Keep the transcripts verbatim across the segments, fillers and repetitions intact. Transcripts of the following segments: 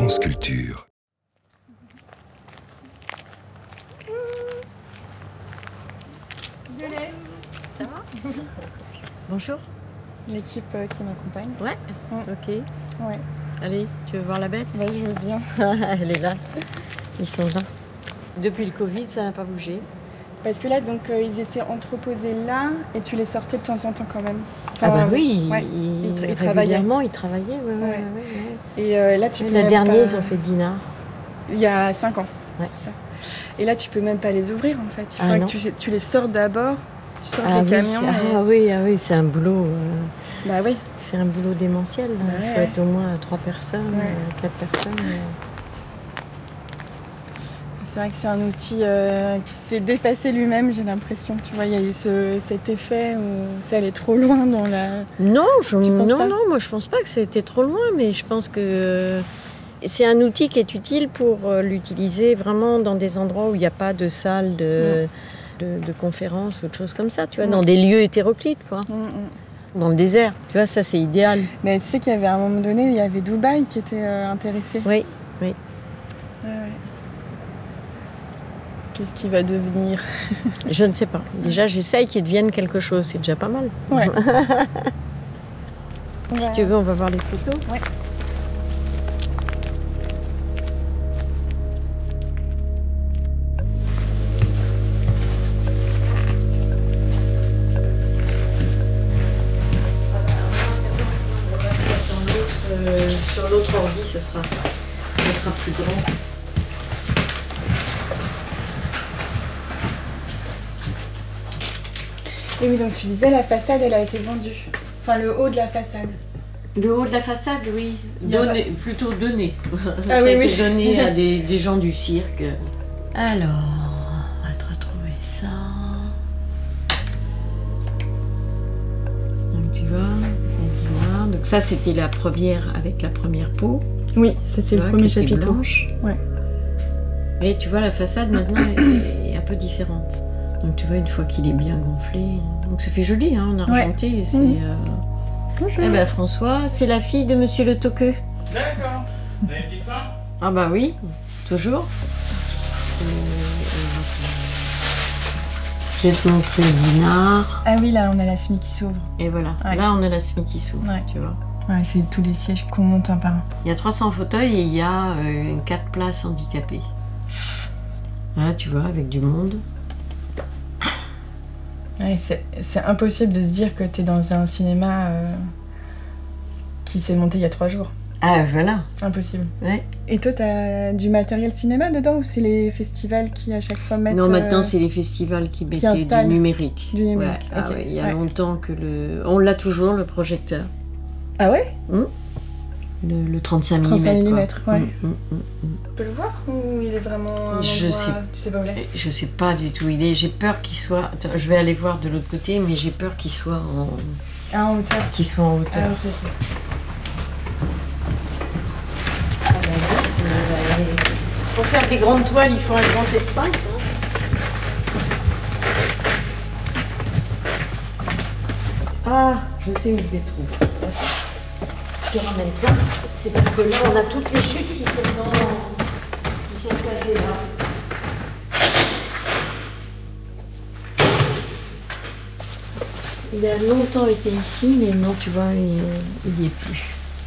France Culture. Je l'ai. Ça va? Bonjour. L'équipe euh, qui m'accompagne. Ouais. Mm. Ok. Ouais. Allez, tu veux voir la bête? Bah, je veux bien. Elle est là. Ils sont là. Depuis le Covid, ça n'a pas bougé. Parce que là, donc, euh, ils étaient entreposés là et tu les sortais de temps en temps quand même. Enfin, ah bah oui, ouais. ils, ils, tra- ils régulièrement, ils travaillaient. Ouais, ouais, Ouais. ouais, ouais. Et euh, là, tu peux La même dernière, pas... ils ont fait Dinard. Il y a cinq ans. Ouais. C'est ça. Et là, tu peux même pas les ouvrir en fait. Il Ah faudrait non. que tu, tu les sors d'abord. Tu sors Ah les oui, camions. ah, et... oui, ah oui, c'est un boulot. Euh, Bah oui. c'est un boulot démentiel. Bah Il ouais, faut ouais. être au moins trois personnes, Ouais. euh, quatre personnes. euh. C'est vrai que c'est un outil euh, qui s'est dépassé lui-même, j'ai l'impression. Tu vois, il y a eu ce, cet effet où ça allait trop loin dans la... Non, je, Tu penses non, pas non, moi je pense pas que c'était trop loin, mais je pense que euh, c'est un outil qui est utile pour euh, l'utiliser vraiment dans des endroits où il n'y a pas de salle de, de, de conférence ou de choses comme ça, tu vois, Mm. dans des lieux hétéroclites, quoi, Mm, mm. dans le désert, tu vois, ça c'est idéal. Mais tu sais qu'il y avait à un moment donné, il y avait Dubaï qui était euh, intéressé. Oui, oui. Ouais, ouais. Qu'est-ce qui va devenir? Je ne sais pas. Déjà, j'essaye qu'ils deviennent quelque chose, c'est déjà pas mal. Ouais. Si Ouais. tu veux, on va voir les photos. Ouais. Euh, sur l'autre ordi, ça sera, ça sera plus grand. Et oui, donc tu disais la façade, elle a été vendue. Enfin, le haut de la façade. Le haut de la façade, oui. Il y a Donné, plutôt donné. Ah ça oui, a oui. été donné à des, des gens du cirque. Alors, on va te retrouver ça. Donc tu vois, la Dinard. Donc ça, c'était la première avec la première peau. Oui, ça c'est tu le vois, premier qui était chapitre. blanche. Ouais. Et tu vois, la façade maintenant est, est un peu différente. Donc tu vois, une fois qu'il est bien gonflé. Donc ça fait joli, hein, en argenté. Ouais. C'est, Mmh. euh... Bonjour. Eh ben François, c'est la fille de Monsieur Le Toqueux. D'accord. Vous avez une petite faim? Ah bah oui, toujours. Euh, Je vais te montrer le Dinard. Ah oui, là, on a la semi qui s'ouvre. Et voilà, Ouais. là on a la semi qui s'ouvre, Ouais. tu vois. Ouais, c'est tous les sièges qu'on monte un par un. Il y a trois cents fauteuils et il y a euh, quatre places handicapées. Là, tu vois, avec du monde. Ouais, c'est, c'est impossible de se dire que t'es dans un cinéma euh, qui s'est monté il y a trois jours. Ah voilà, Impossible. ouais. Et toi, t'as du matériel cinéma dedans ou c'est les festivals qui à chaque fois mettent... Non, maintenant euh, c'est les festivals qui mettaient du installent numérique. du numérique, Ouais. Ah ok. ouais, il y a Ouais. longtemps que le... On l'a toujours, le projecteur. Ah ouais? Le, le trente-cinq trente-cinq millimètres. millimètres, ouais. Mm, mm, mm, mm. Tu peux le voir ou il est vraiment un Je endroit- sais. Tu sais pas où il est? Je sais pas du tout. Il est. J'ai peur qu'il soit. Attends, je vais aller voir de l'autre côté, mais j'ai peur qu'il soit en. Ah, en hauteur. Qu'il soit en hauteur. Ah, ok, ok. Ah, bah oui, c'est- bah, pour faire des grandes toiles, il faut un grand espace. Hein. Ah, je sais où je les trouve. Je te ramène ça. C'est parce que là, on a toutes les chutes qui sont dans. qui sont placées là. Il a longtemps été ici, mais non, tu vois, il n'y est plus.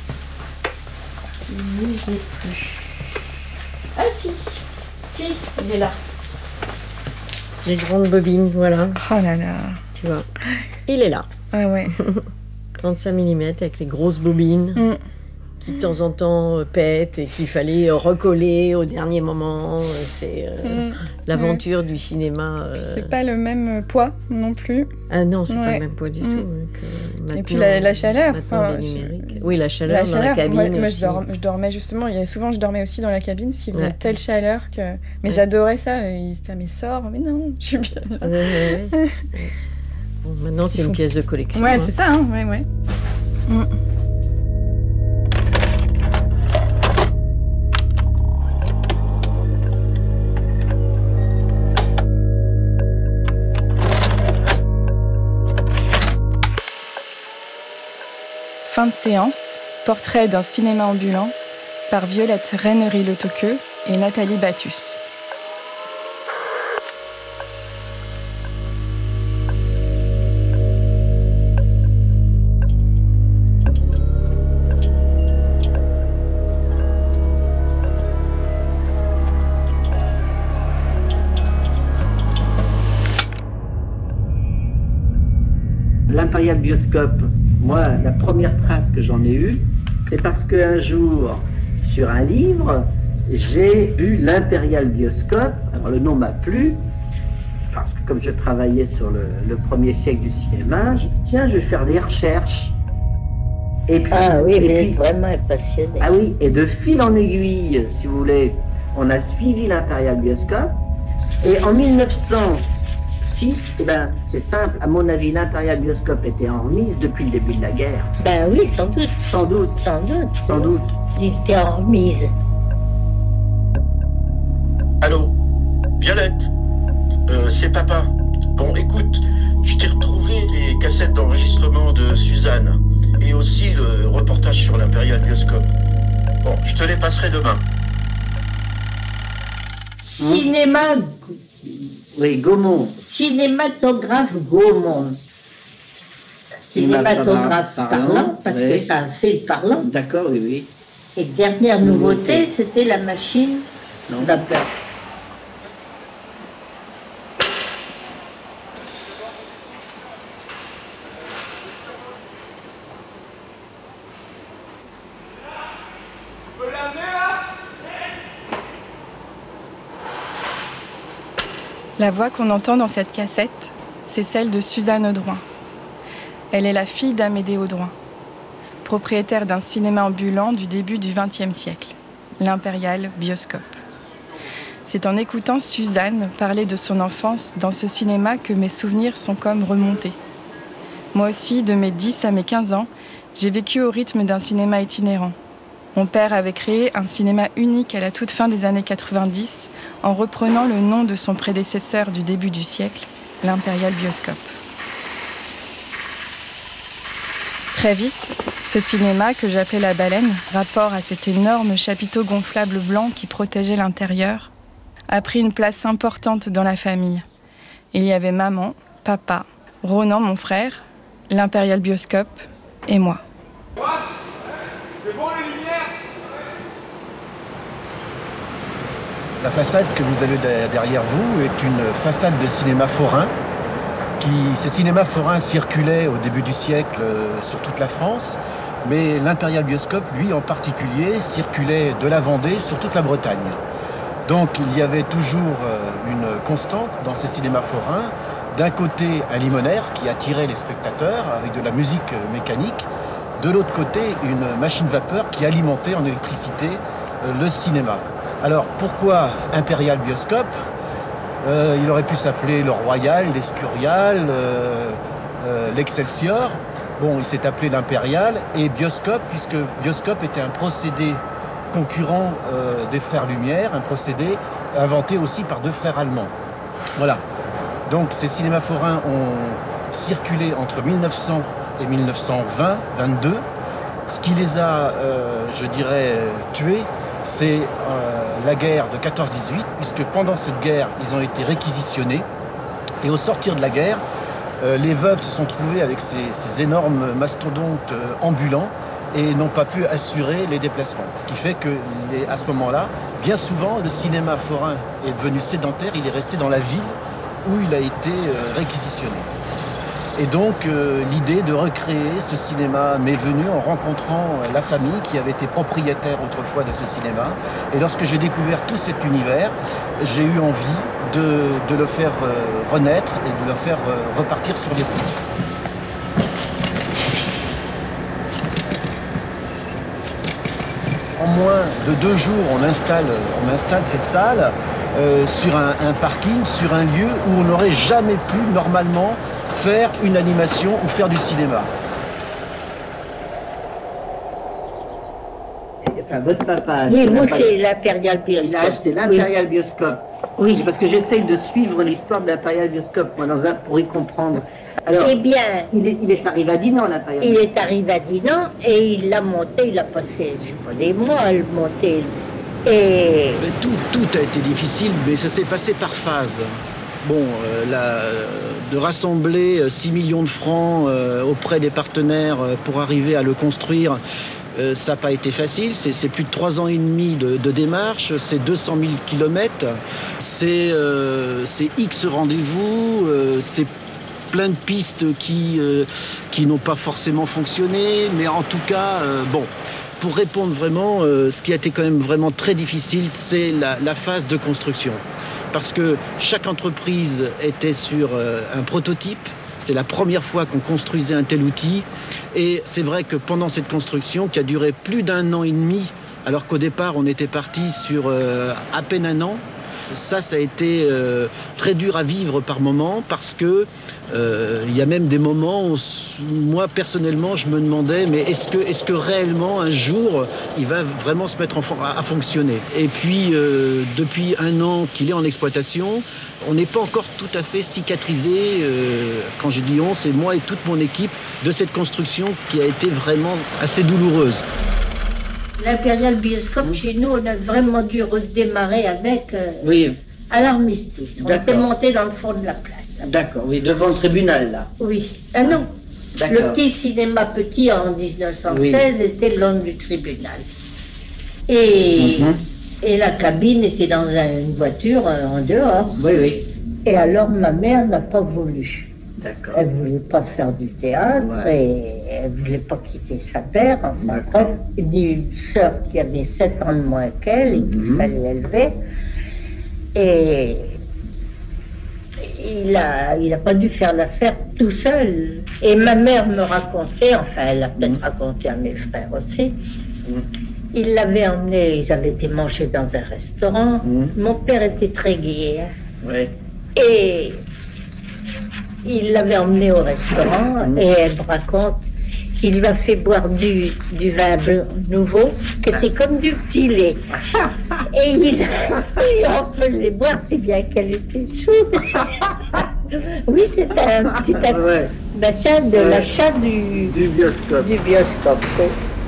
Il n'y est plus. Ah si, si, il est là. Les grandes bobines, voilà, Oh là là. tu vois. Il est là. Ah ouais. trente-cinq millimètres avec les grosses bobines Mm. qui de temps en temps euh, pètent et qu'il fallait euh, recoller au dernier moment. Euh, C'est euh, Mm. l'aventure du cinéma. euh. C'est pas le même poids non plus. Ah non, c'est pas Ouais. le même poids du Mm. tout. donc, euh, Et puis maintenant- la, la chaleur. Maintenant, enfin, les je- numériques. Oui, la chaleur La dans chaleur. la cabine moi, moi, aussi. je, dors- je dormais justement. Il y a souvent, je dormais aussi dans la cabine parce qu'il faisait Ouais. telle chaleur que. Mais Ouais. j'adorais ça. Ils étaient mais sors. Mais non, je suis bien. Ah ouais, ouais, ouais. Bon, maintenant, c'est Il une faut- pièce de collection. Ouais, hein. c'est ça. Hein, ouais, ouais. Mm. Fin de séance, portrait d'un cinéma ambulant, par Violette Rennery-Le Toqueux et Nathalie Battus. L'Impérial Bioscope, moi, la première trace que j'en ai eue, c'est parce qu'un jour, sur un livre, j'ai vu l'Impérial Bioscope. Alors le nom m'a plu, parce que comme je travaillais sur le, le premier siècle du cinéma, j'ai dit tiens, je vais faire des recherches. Et puis, Ah oui, et mais puis, vraiment passionné. ah oui, et de fil en aiguille, si vous voulez, on a suivi l'Impérial Bioscope. Et en mille neuf cent six, eh ben, c'est simple, à mon avis, l'Impérial Bioscope était en remise depuis le début de la guerre. Ben oui, sans doute. Sans doute, Sans doute. sans doute. Il était en remise. Allô, Violette, euh, c'est papa. Bon, écoute, je t'ai retrouvé les cassettes d'enregistrement de Suzanne et aussi le reportage sur l'Impérial Bioscope. Bon, je te les passerai demain. Cinéma, Oui, Gaumont. cinématographe Gaumont. Cinématographe parlant, parce oui. que ça a fait le parlant. D'accord, oui, oui. Et dernière nouveauté, c'était la machine Non. vapeur. La voix qu'on entend dans cette cassette, c'est celle de Suzanne Audouin. Elle est la fille d'Amédée Audouin, propriétaire d'un cinéma ambulant du début du vingtième siècle, l'Impérial Bioscope. C'est en écoutant Suzanne parler de son enfance dans ce cinéma que mes souvenirs sont comme remontés. Moi aussi, de mes dix à mes quinze ans, j'ai vécu au rythme d'un cinéma itinérant. Mon père avait créé un cinéma unique à la toute fin des années quatre-vingt-dix en reprenant le nom de son prédécesseur du début du siècle, l'Impérial Bioscope. Très vite, ce cinéma, que j'appelais la baleine, rapport à cet énorme chapiteau gonflable blanc qui protégeait l'intérieur, a pris une place importante dans la famille. Il y avait maman, papa, Ronan, mon frère, l'Impérial Bioscope et moi. C'est bon les lumières? La façade que vous avez derrière vous est une façade de cinéma forain. Qui, ces cinémas forains circulaient au début du siècle sur toute la France, mais l'Impérial Bioscope, lui en particulier, circulait de la Vendée sur toute la Bretagne. Donc il y avait toujours une constante dans ces cinémas forains. D'un côté, un limonaire qui attirait les spectateurs avec de la musique mécanique. De l'autre côté, une machine vapeur qui alimentait en électricité le cinéma. Alors pourquoi Impérial Bioscope ? euh, Il aurait pu s'appeler le Royal, l'Escurial, euh, euh, l'Excelsior. Bon, il s'est appelé l'Impérial et Bioscope, puisque Bioscope était un procédé concurrent euh, des frères Lumière, un procédé inventé aussi par deux frères allemands. Voilà. Donc ces cinémas forains ont circulé entre mille neuf cents et mille neuf cent vingt vingt-deux. Ce qui les a, euh, je dirais, tués, c'est euh, la guerre de quatorze dix-huit, puisque pendant cette guerre, ils ont été réquisitionnés. Et au sortir de la guerre, euh, les veuves se sont trouvées avec ces, ces énormes mastodontes euh, ambulants et n'ont pas pu assurer les déplacements. Ce qui fait que, les, à ce moment-là, bien souvent, le cinéma forain est devenu sédentaire, il est resté dans la ville où il a été euh, réquisitionné. Et donc euh, l'idée de recréer ce cinéma m'est venue en rencontrant euh, la famille qui avait été propriétaire autrefois de ce cinéma. Et lorsque j'ai découvert tout cet univers, j'ai eu envie de, de le faire euh, renaître et de le faire euh, repartir sur les routes. En moins de deux jours, on installe, on installe cette salle euh, sur un, un parking, sur un lieu où on n'aurait jamais pu normalement faire une animation ou faire du cinéma. Enfin, votre papa a Oui, acheté moi la- c'est l'Impérial il a Bioscope. acheté l'Impérial Bioscope Oui, parce que j'essaye de suivre l'histoire de l'Imperial Bioscope, moi, dans un, pour y comprendre. Alors, eh bien, il est, il est arrivé à Dinan, l'Imperial il Bioscope. est arrivé à Dinan et il l'a monté, il a passé, je sais pas, des mois à le monter. Et Mais tout, tout a été difficile, mais ça s'est passé par phase. Bon, euh, la- de rassembler six millions de francs euh, auprès des partenaires euh, pour arriver à le construire, euh, ça n'a pas été facile. C'est, c'est plus de trois ans et demi de, de démarche, c'est deux cent mille kilomètres, c'est, euh, c'est X rendez-vous, euh, c'est plein de pistes qui, euh, qui n'ont pas forcément fonctionné, mais en tout cas, euh, bon, pour répondre vraiment, euh, ce qui a été quand même vraiment très difficile, c'est la, la phase de construction. Parce que chaque entreprise était sur euh, un prototype. C'est la première fois qu'on construisait un tel outil. Et c'est vrai que pendant cette construction, qui a duré plus d'un an et demi, alors qu'au départ, on était parti sur euh, à peine un an, ça, ça a été euh, très dur à vivre par moments, parce que euh, il y a même des moments où, moi, personnellement, je me demandais, mais est-ce que, est-ce que réellement, un jour, il va vraiment se mettre en, à, à fonctionner? Et puis, euh, depuis un an qu'il est en exploitation, on n'est pas encore tout à fait cicatrisé, euh, quand je dis on, c'est moi et toute mon équipe, de cette construction qui a été vraiment assez douloureuse. l'Imperial Bioscope, chez nous, on a vraiment dû redémarrer avec euh, Oui, à l'armistice. On D'accord. était monté dans le fond de la place. d'accord, oui, devant le tribunal, là. Oui. Ah non. D'accord. Le petit cinéma petit en dix-neuf cent seize Oui. était le long du tribunal. Et, Mhm. et la cabine était dans un- une voiture euh, en dehors. Oui, oui, Et alors ma mère n'a pas voulu. d'accord. Elle voulait pas faire du théâtre Ouais. et elle voulait pas quitter sa mère. Enfin, D'accord. bref, une sœur qui avait sept ans de moins qu'elle et qu'il Mhm. fallait élever. Et il a, il a pas dû faire l'affaire tout seul. Et ma mère me racontait, enfin elle a peut-être Mhm. raconté à mes frères aussi, Mhm. il l'avait emmené, ils avaient été manger dans un restaurant. Mhm. Mon père était très gai. Hein. Oui, Et il l'avait emmené au restaurant Mhm. et elle me raconte, il lui a fait boire du, du vin blanc nouveau qui était comme du petit lait. Et il, il en faisait boire si bien qu'elle était soude. Oui, c'était un petit ouais, machin de Ouais. l'achat du, du bioscope. du bioscope. oui.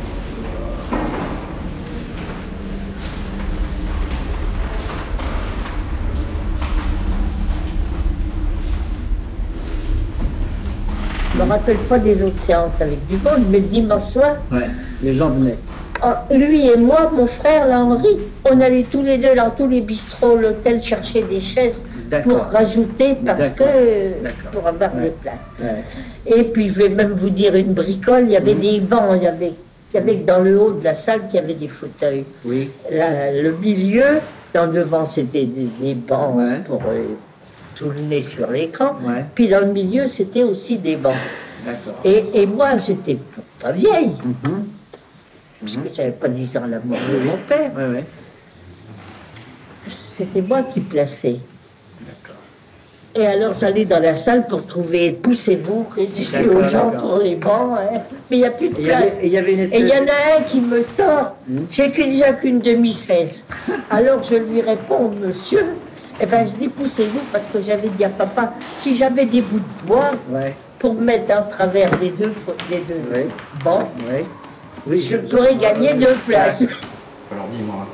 Je me rappelle pas des autres séances avec du monde, mais le dimanche soir, Ouais, les gens venaient. oh, lui et moi, mon frère, là, Henri, on allait tous les deux dans tous les bistrots, l'hôtel, chercher des chaises pour D'accord. rajouter, parce D'accord. que D'accord. pour avoir Ouais. des places. Ouais. Et puis, je vais même vous dire une bricole, il y avait des bancs, il y avait, il y avait que dans le haut de la salle, qu'il y avait des fauteuils. Oui, Là, le milieu, dans le devant, c'était des, des bancs Ouais. pour euh, tout le nez sur l'écran. Ouais. Puis dans le milieu, c'était aussi des bancs. d'accord. Et, et moi, j'étais pas vieille, Mhm. parce que j'avais pas dix ans la mort de mon père. Ouais, ouais, C'était moi qui plaçais. d'accord. Et alors j'allais dans la salle pour trouver, poussez-vous, résistez D'accord, aux gens d'accord. pour les bancs, hein. Mais il n'y a plus de Et il y place. avait, et il y avait une Et espèce il y en de- a un qui me sort, Hmm. j'ai que- déjà qu'une demi-seize. Alors je lui réponds, monsieur, eh ben je dis poussez-vous parce que j'avais dit à papa, si j'avais des bouts de bois Ouais, pour mettre en travers les deux, fo- les deux Ouais. bancs, ouais. Oui, je pourrais gagner deux places. Alors dis-moi.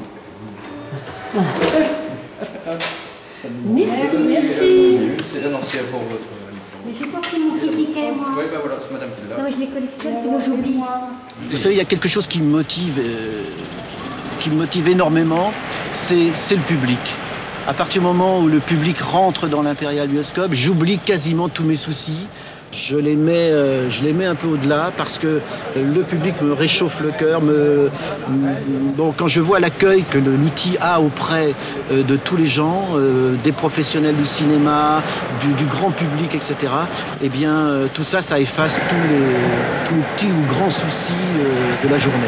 Merci, merci. C'est non, c'est pour votre. Mais j'ai pas pris mon petit ticket, moi. Oui, bah voilà, c'est madame qui est là. Non, mais je les collectionne, sinon j'oublie. Vous savez, il y a quelque chose qui me motive, euh, qui me motive énormément, c'est c'est le public. À partir du moment où le public rentre dans l'Imperial Bioscope, j'oublie quasiment tous mes soucis. Je les mets, euh, je les mets un peu au-delà parce que euh, le public me réchauffe le cœur. Me, me- bon, quand je vois l'accueil que le- l'outil a auprès euh, de tous les gens, euh, des professionnels du cinéma, du, du grand public, et cetera, eh bien, euh, tout ça, ça efface tous les, tous les petits ou grands soucis euh, de la journée.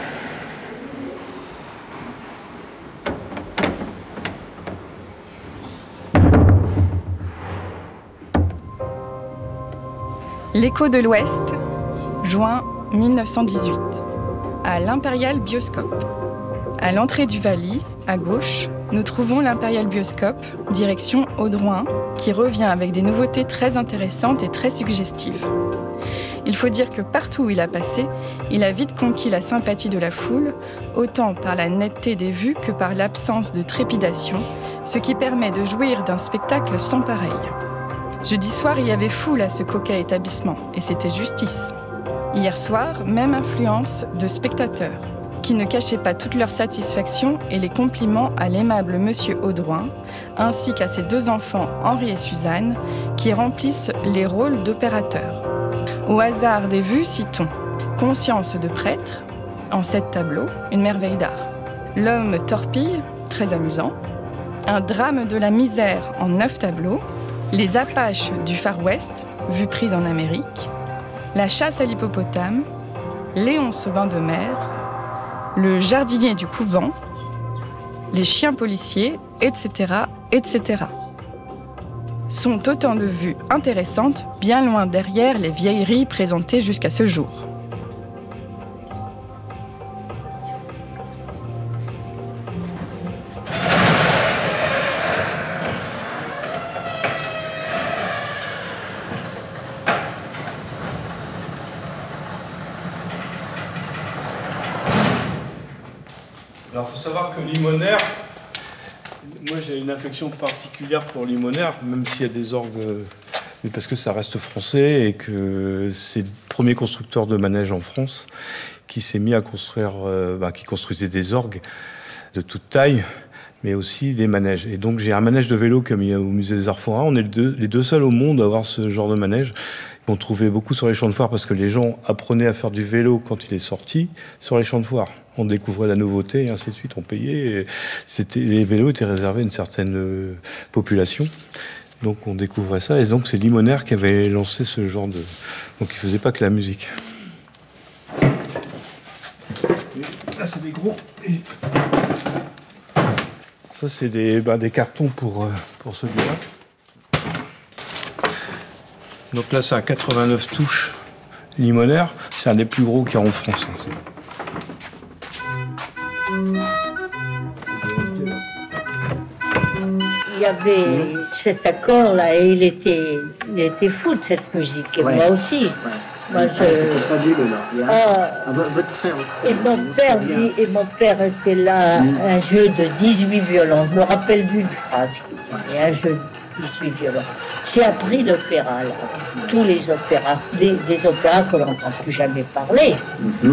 L'écho de l'Ouest, juin mille neuf cent dix-huit, à l'Imperial Bioscope. À l'entrée du Valley, à gauche, nous trouvons l'Impérial Bioscope, direction Audouin, qui revient avec des nouveautés très intéressantes et très suggestives. Il faut dire que partout où il a passé, il a vite conquis la sympathie de la foule, autant par la netteté des vues que par l'absence de trépidation, ce qui permet de jouir d'un spectacle sans pareil. Jeudi soir, il y avait foule à ce coquet établissement, et c'était justice. Hier soir, même influence de spectateurs, qui ne cachaient pas toute leur satisfaction et les compliments à l'aimable monsieur Audouin, ainsi qu'à ses deux enfants Henri et Suzanne, qui remplissent les rôles d'opérateurs. Au hasard des vues, citons Conscience de prêtre, en sept tableaux, une merveille d'art. L'homme torpille, très amusant. Un drame de la misère en neuf tableaux. Les Apaches du Far West, vue prise en Amérique. La chasse à l'hippopotame. Léonce au bain de mer. Le jardinier du couvent. Les chiens policiers, et cetera, et cetera sont autant de vues intéressantes, bien loin derrière les vieilleries présentées jusqu'à ce jour. Alors, il faut savoir que Limonaire, moi j'ai une affection particulière pour Limonaire, même s'il y a des orgues, mais parce que ça reste français et que c'est le premier constructeur de manège en France qui s'est mis à construire, euh, bah, qui construisait des orgues de toute taille, mais aussi des manèges. Et donc j'ai un manège de vélo comme il y a au musée des Arts Forains. On est les deux, les deux seuls au monde à avoir ce genre de manège. On trouvait beaucoup sur les champs de foire parce que les gens apprenaient à faire du vélo quand il est sorti sur les champs de foire. On découvrait la nouveauté et ainsi de suite. On payait. Et c'était, les vélos étaient réservés à une certaine euh, population. Donc on découvrait ça. Et donc c'est Limonaire qui avait lancé ce genre de... Donc il faisait pas que la musique. Là c'est des gros... Et... Ça c'est des, bah, des cartons pour, euh, pour celui-là. Donc là, c'est un quatre-vingt-neuf touches Limonaire. C'est un des plus gros qu'il y a en France. Il y avait cet accord-là et il était, il était fou de cette musique. Et ouais. Moi aussi. Ouais. Moi, je... pas vu, là. Ah, ah, votre frère. Et mon père, dit, et mon père était là, mmh. un jeu de dix-huit violons. Je me rappelle d'une phrase qui disait un jeu de dix-huit violons. J'ai appris l'opéra, là. Tous les opéras, des, des opéras que l'on n'entend plus jamais parler. Mmh.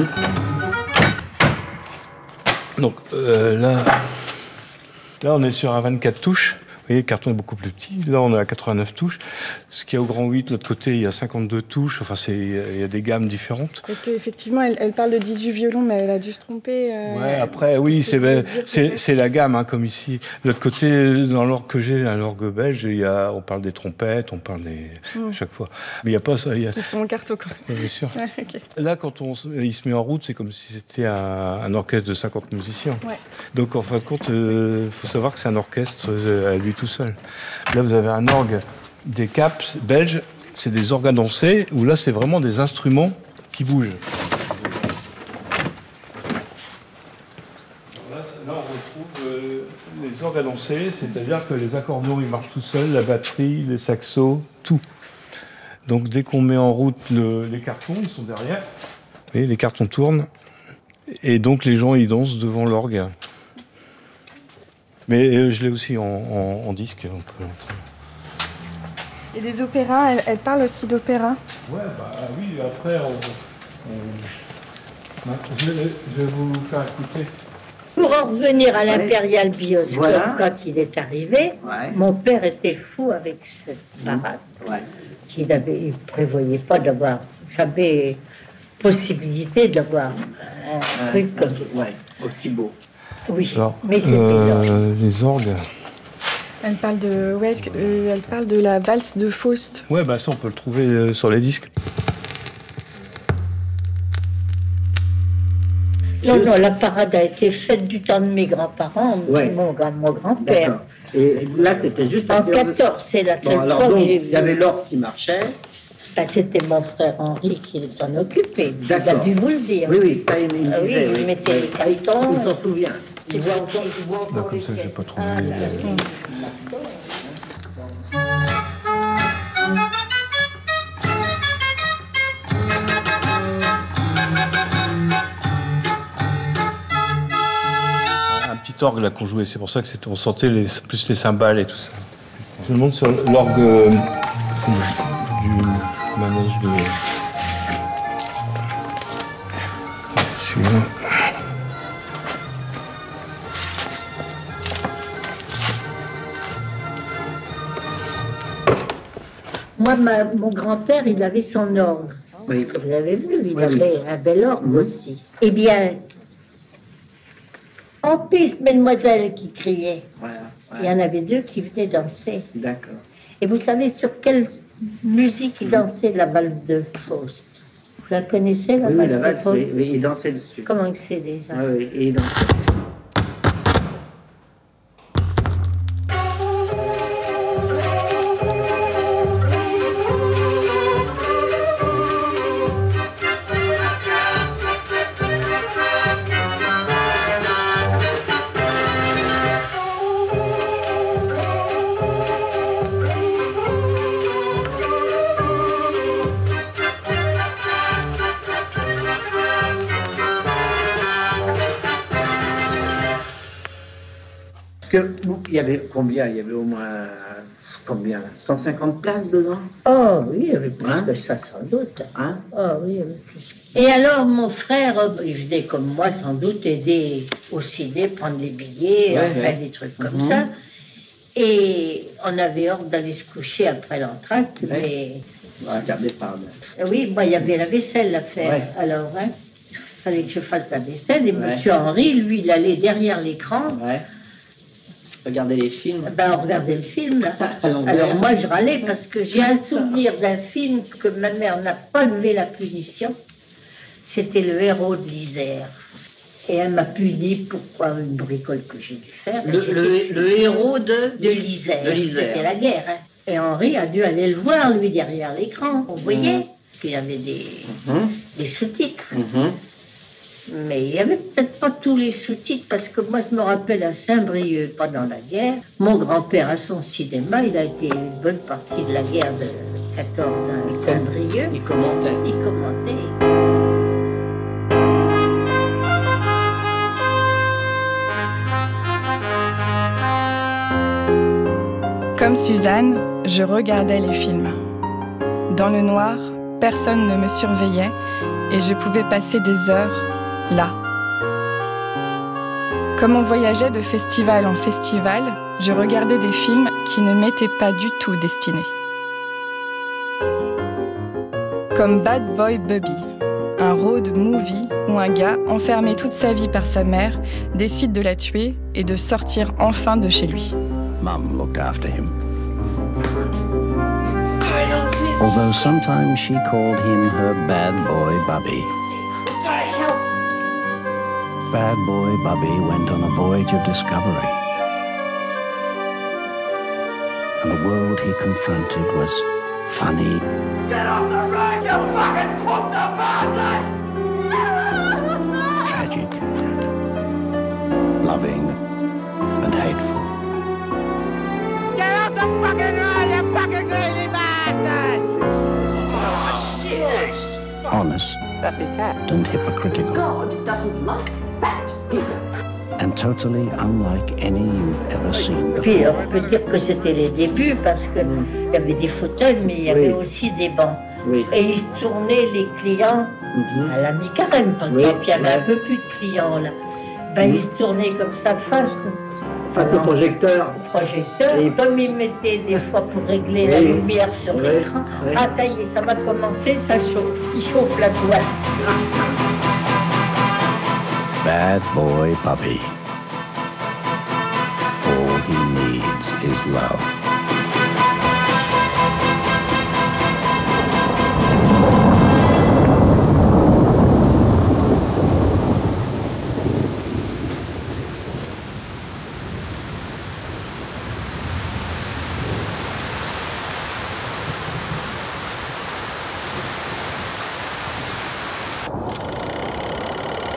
Donc euh, là, là, on est sur un vingt-quatre touches. Vous voyez, le carton est beaucoup plus petit. Là, on est à quatre-vingt-neuf touches. Ce qui est au grand huit, de l'autre côté, il y a cinquante-deux touches. Enfin, c'est, il y a des gammes différentes. Parce qu'effectivement, elle, elle parle de dix-huit violons, mais elle a dû se tromper. Euh... Ouais, après, oui, c'est, ben, c'est, c'est la gamme, hein, comme ici. De l'autre côté, dans l'orgue que j'ai, un orgue belge, il y a, on parle des trompettes, on parle des... Mmh. chaque fois. Mais il n'y a pas ça. Il y a... Ils sont en carton, quand même. Bien sûr. Ouais, okay. Là, quand on, il se met en route, c'est comme si c'était un, un orchestre de cinquante musiciens. Ouais. Donc, en fin de compte, il euh, faut savoir que c'est un orchestre euh, à lui tout seul. Là, vous avez un orgue des Caps belges, c'est des orgues à danser, où là, c'est vraiment des instruments qui bougent. Là, là on retrouve euh, les orgues à danser, c'est-à-dire que les accordéons, ils marchent tout seuls, la batterie, les saxos, tout. Donc, dès qu'on met en route le, les cartons, ils sont derrière. Vous voyez, les cartons tournent, et donc les gens, ils dansent devant l'orgue. Mais euh, je l'ai aussi en, en, en disque. On peut Et des opéras, elle, elle parle aussi d'opéra. Ouais, bah oui, après, on, on... Je, vais, je vais vous faire écouter. Pour en revenir à l'Impérial Bioscope, voilà. Quand il est arrivé, ouais. Mon père était fou avec cette parade. Ouais. Il ne prévoyait pas d'avoir jamais possibilité d'avoir un euh, truc comme euh, ça. Ouais, aussi beau. Oui, alors, mais c'était euh, les orgues. Elle parle de, ouais, euh, elle parle de la valse de Faust. Ouais, bah ça on peut le trouver euh, sur les disques. Non, non, la parade a été faite du temps de mes grands-parents, ouais. mon, mon grand-père. D'accord. Et là, c'était juste en quatorze, c'est la seule bon, alors, fois donc, que j'ai vu. Il y avait l'orgue qui marchait, Ben, c'était mon frère Henri qui s'en occupait. Il a D'accord. dû vous le dire. Oui, oui, ça, il me Ah oui, disait. il oui. mettait Oui. les cartons. Il s'en souvient. Il voit encore, il voit encore Non, comme les ça, j'ai pièces. pas trouvé. Ah, là, oui. Un petit orgue là qu'on jouait, c'est pour ça que c'était, on sentait les, plus les cymbales et tout ça. Je me montre sur l'orgue euh, du manège de. Celui-là. Moi, ma- mon grand-père, il avait son orgue. Oui. Parce que vous avez vu, il Oui, avait un bel orgue aussi. Eh bien, en piste, mesdemoiselles qui criaient. Voilà. Il y en avait deux qui venaient danser. D'accord. Et vous savez sur quelle musique il dansait, la valse de Faust? Vous la connaissez, la Oui, oui, valse la de valse, Faust? oui, oui, il dansait dessus. Comment que c'est déjà? Oui, oui, et il dansait. Parce que, vous, il y avait combien? Il y avait au moins, combien? cent cinquante places dedans? Oh oui, il y avait plus Hein? que ça sans doute. Hein? Oh oui, il y avait plus. Et alors mon frère, euh, il venait comme moi sans doute aider au ciné, prendre les billets, Ouais, enfin ouais. des trucs comme Mhm. ça. Et on avait ordre d'aller se coucher après l'entracte, Ouais. mais Ouais, regardez par là. oui, moi il y avait la vaisselle à faire. Ouais. Alors, hein, il fallait que je fasse la vaisselle. Et Ouais. monsieur Henri, lui, il allait derrière l'écran. Ouais. Regardez les films. Ben, on regardait le film. Là. À l'envers. Alors moi, je râlais parce que j'ai un souvenir d'un film que ma mère n'a pas levé la punition. C'était Le Héros de l'Isère. Et elle m'a puni pourquoi une bricole que j'ai dû faire. Le, le, le héros de... De l'Isère. De l'Isère. C'était la guerre. Hein. Et Henri a dû aller le voir, lui, derrière l'écran. On voyait, parce qu'il y avait des, Mhm. des sous-titres. Mhm. Mais il n'y avait peut-être pas tous les sous-titres, parce que moi, je me rappelle à Saint-Brieuc, pendant la guerre, mon grand-père, à son cinéma, il a été une bonne partie de la guerre de quatorze à Saint-Brieuc. Il commentait. Il commentait. Comme Suzanne, je regardais les films. Dans le noir, personne ne me surveillait et je pouvais passer des heures là. Comme on voyageait de festival en festival, je regardais des films qui ne m'étaient pas du tout destinés. Comme Bad Boy Bubby, un road movie où un gars, enfermé toute sa vie par sa mère, décide de la tuer et de sortir enfin de chez lui. Mum looked after him. Although sometimes she called him her bad boy Bubby. Bad boy Bubby went on a voyage of discovery. And the world he confronted was funny. Get off the road, you fucking quota bastard! Tragic, loving, and hateful. Get off the fucking road, you fucking crazy bastard! Oh, shit! Honest and hypocritical. God doesn't like fat people. And totally unlike any you've ever seen Puis before. on peut dire que c'était les débuts parce qu'il y avait des fauteuils, mais il y avait Oui. aussi des bancs. Oui. Et ils se tournaient les clients Mhm. à la mi-carême, quand Oui, il y avait ouais. un peu plus de clients là. Ben, ils se tournaient comme ça face Face au projecteur. au projecteur. Et- Comme ils mettaient des fois pour régler la Oui. lumière sur Oui. l'écran. Oui. Ah ça y est, ça va commencer, ça chauffe. Il chauffe la toile. Bad boy Bubby. All he needs is love.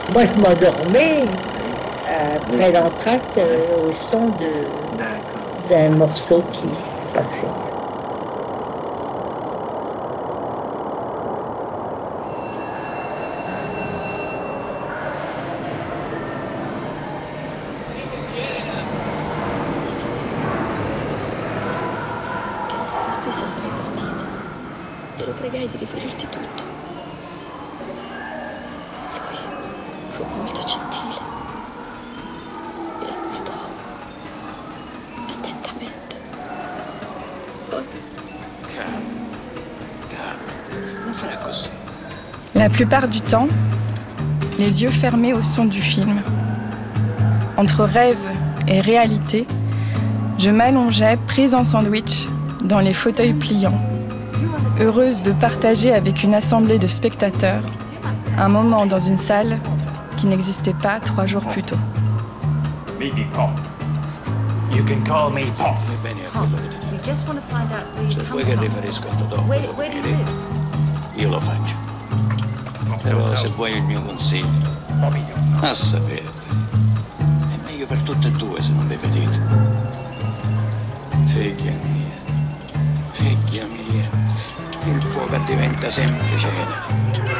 moi, je m'endormais après l'entracte euh, au son de, d'un morceau qui passait. Pregai di riferirti tutto. Lui fu molto gentile. Mi ascoltò attentamente. Poi... Calme, calme, non farà così. La plupart du temps, les yeux fermés au son du film. Entre rêve et réalité, je m'allongeais prise en sandwich dans les fauteuils pliants, heureuse de partager avec une assemblée de spectateurs un moment dans une salle qui n'existait pas trois jours plus tôt. Baby Pop. You can call me Pop. We just want to find out where you Se vuoi come che from. riferisco a Totò, Where, quello where che do mi you hai live? detto, io lo faccio. Però se vuoi il mio consiglio, a sapere, è meglio per tutte e due se non vi vedete. Figlia mia, figlia mia, il fuoco diventa sempre cenere.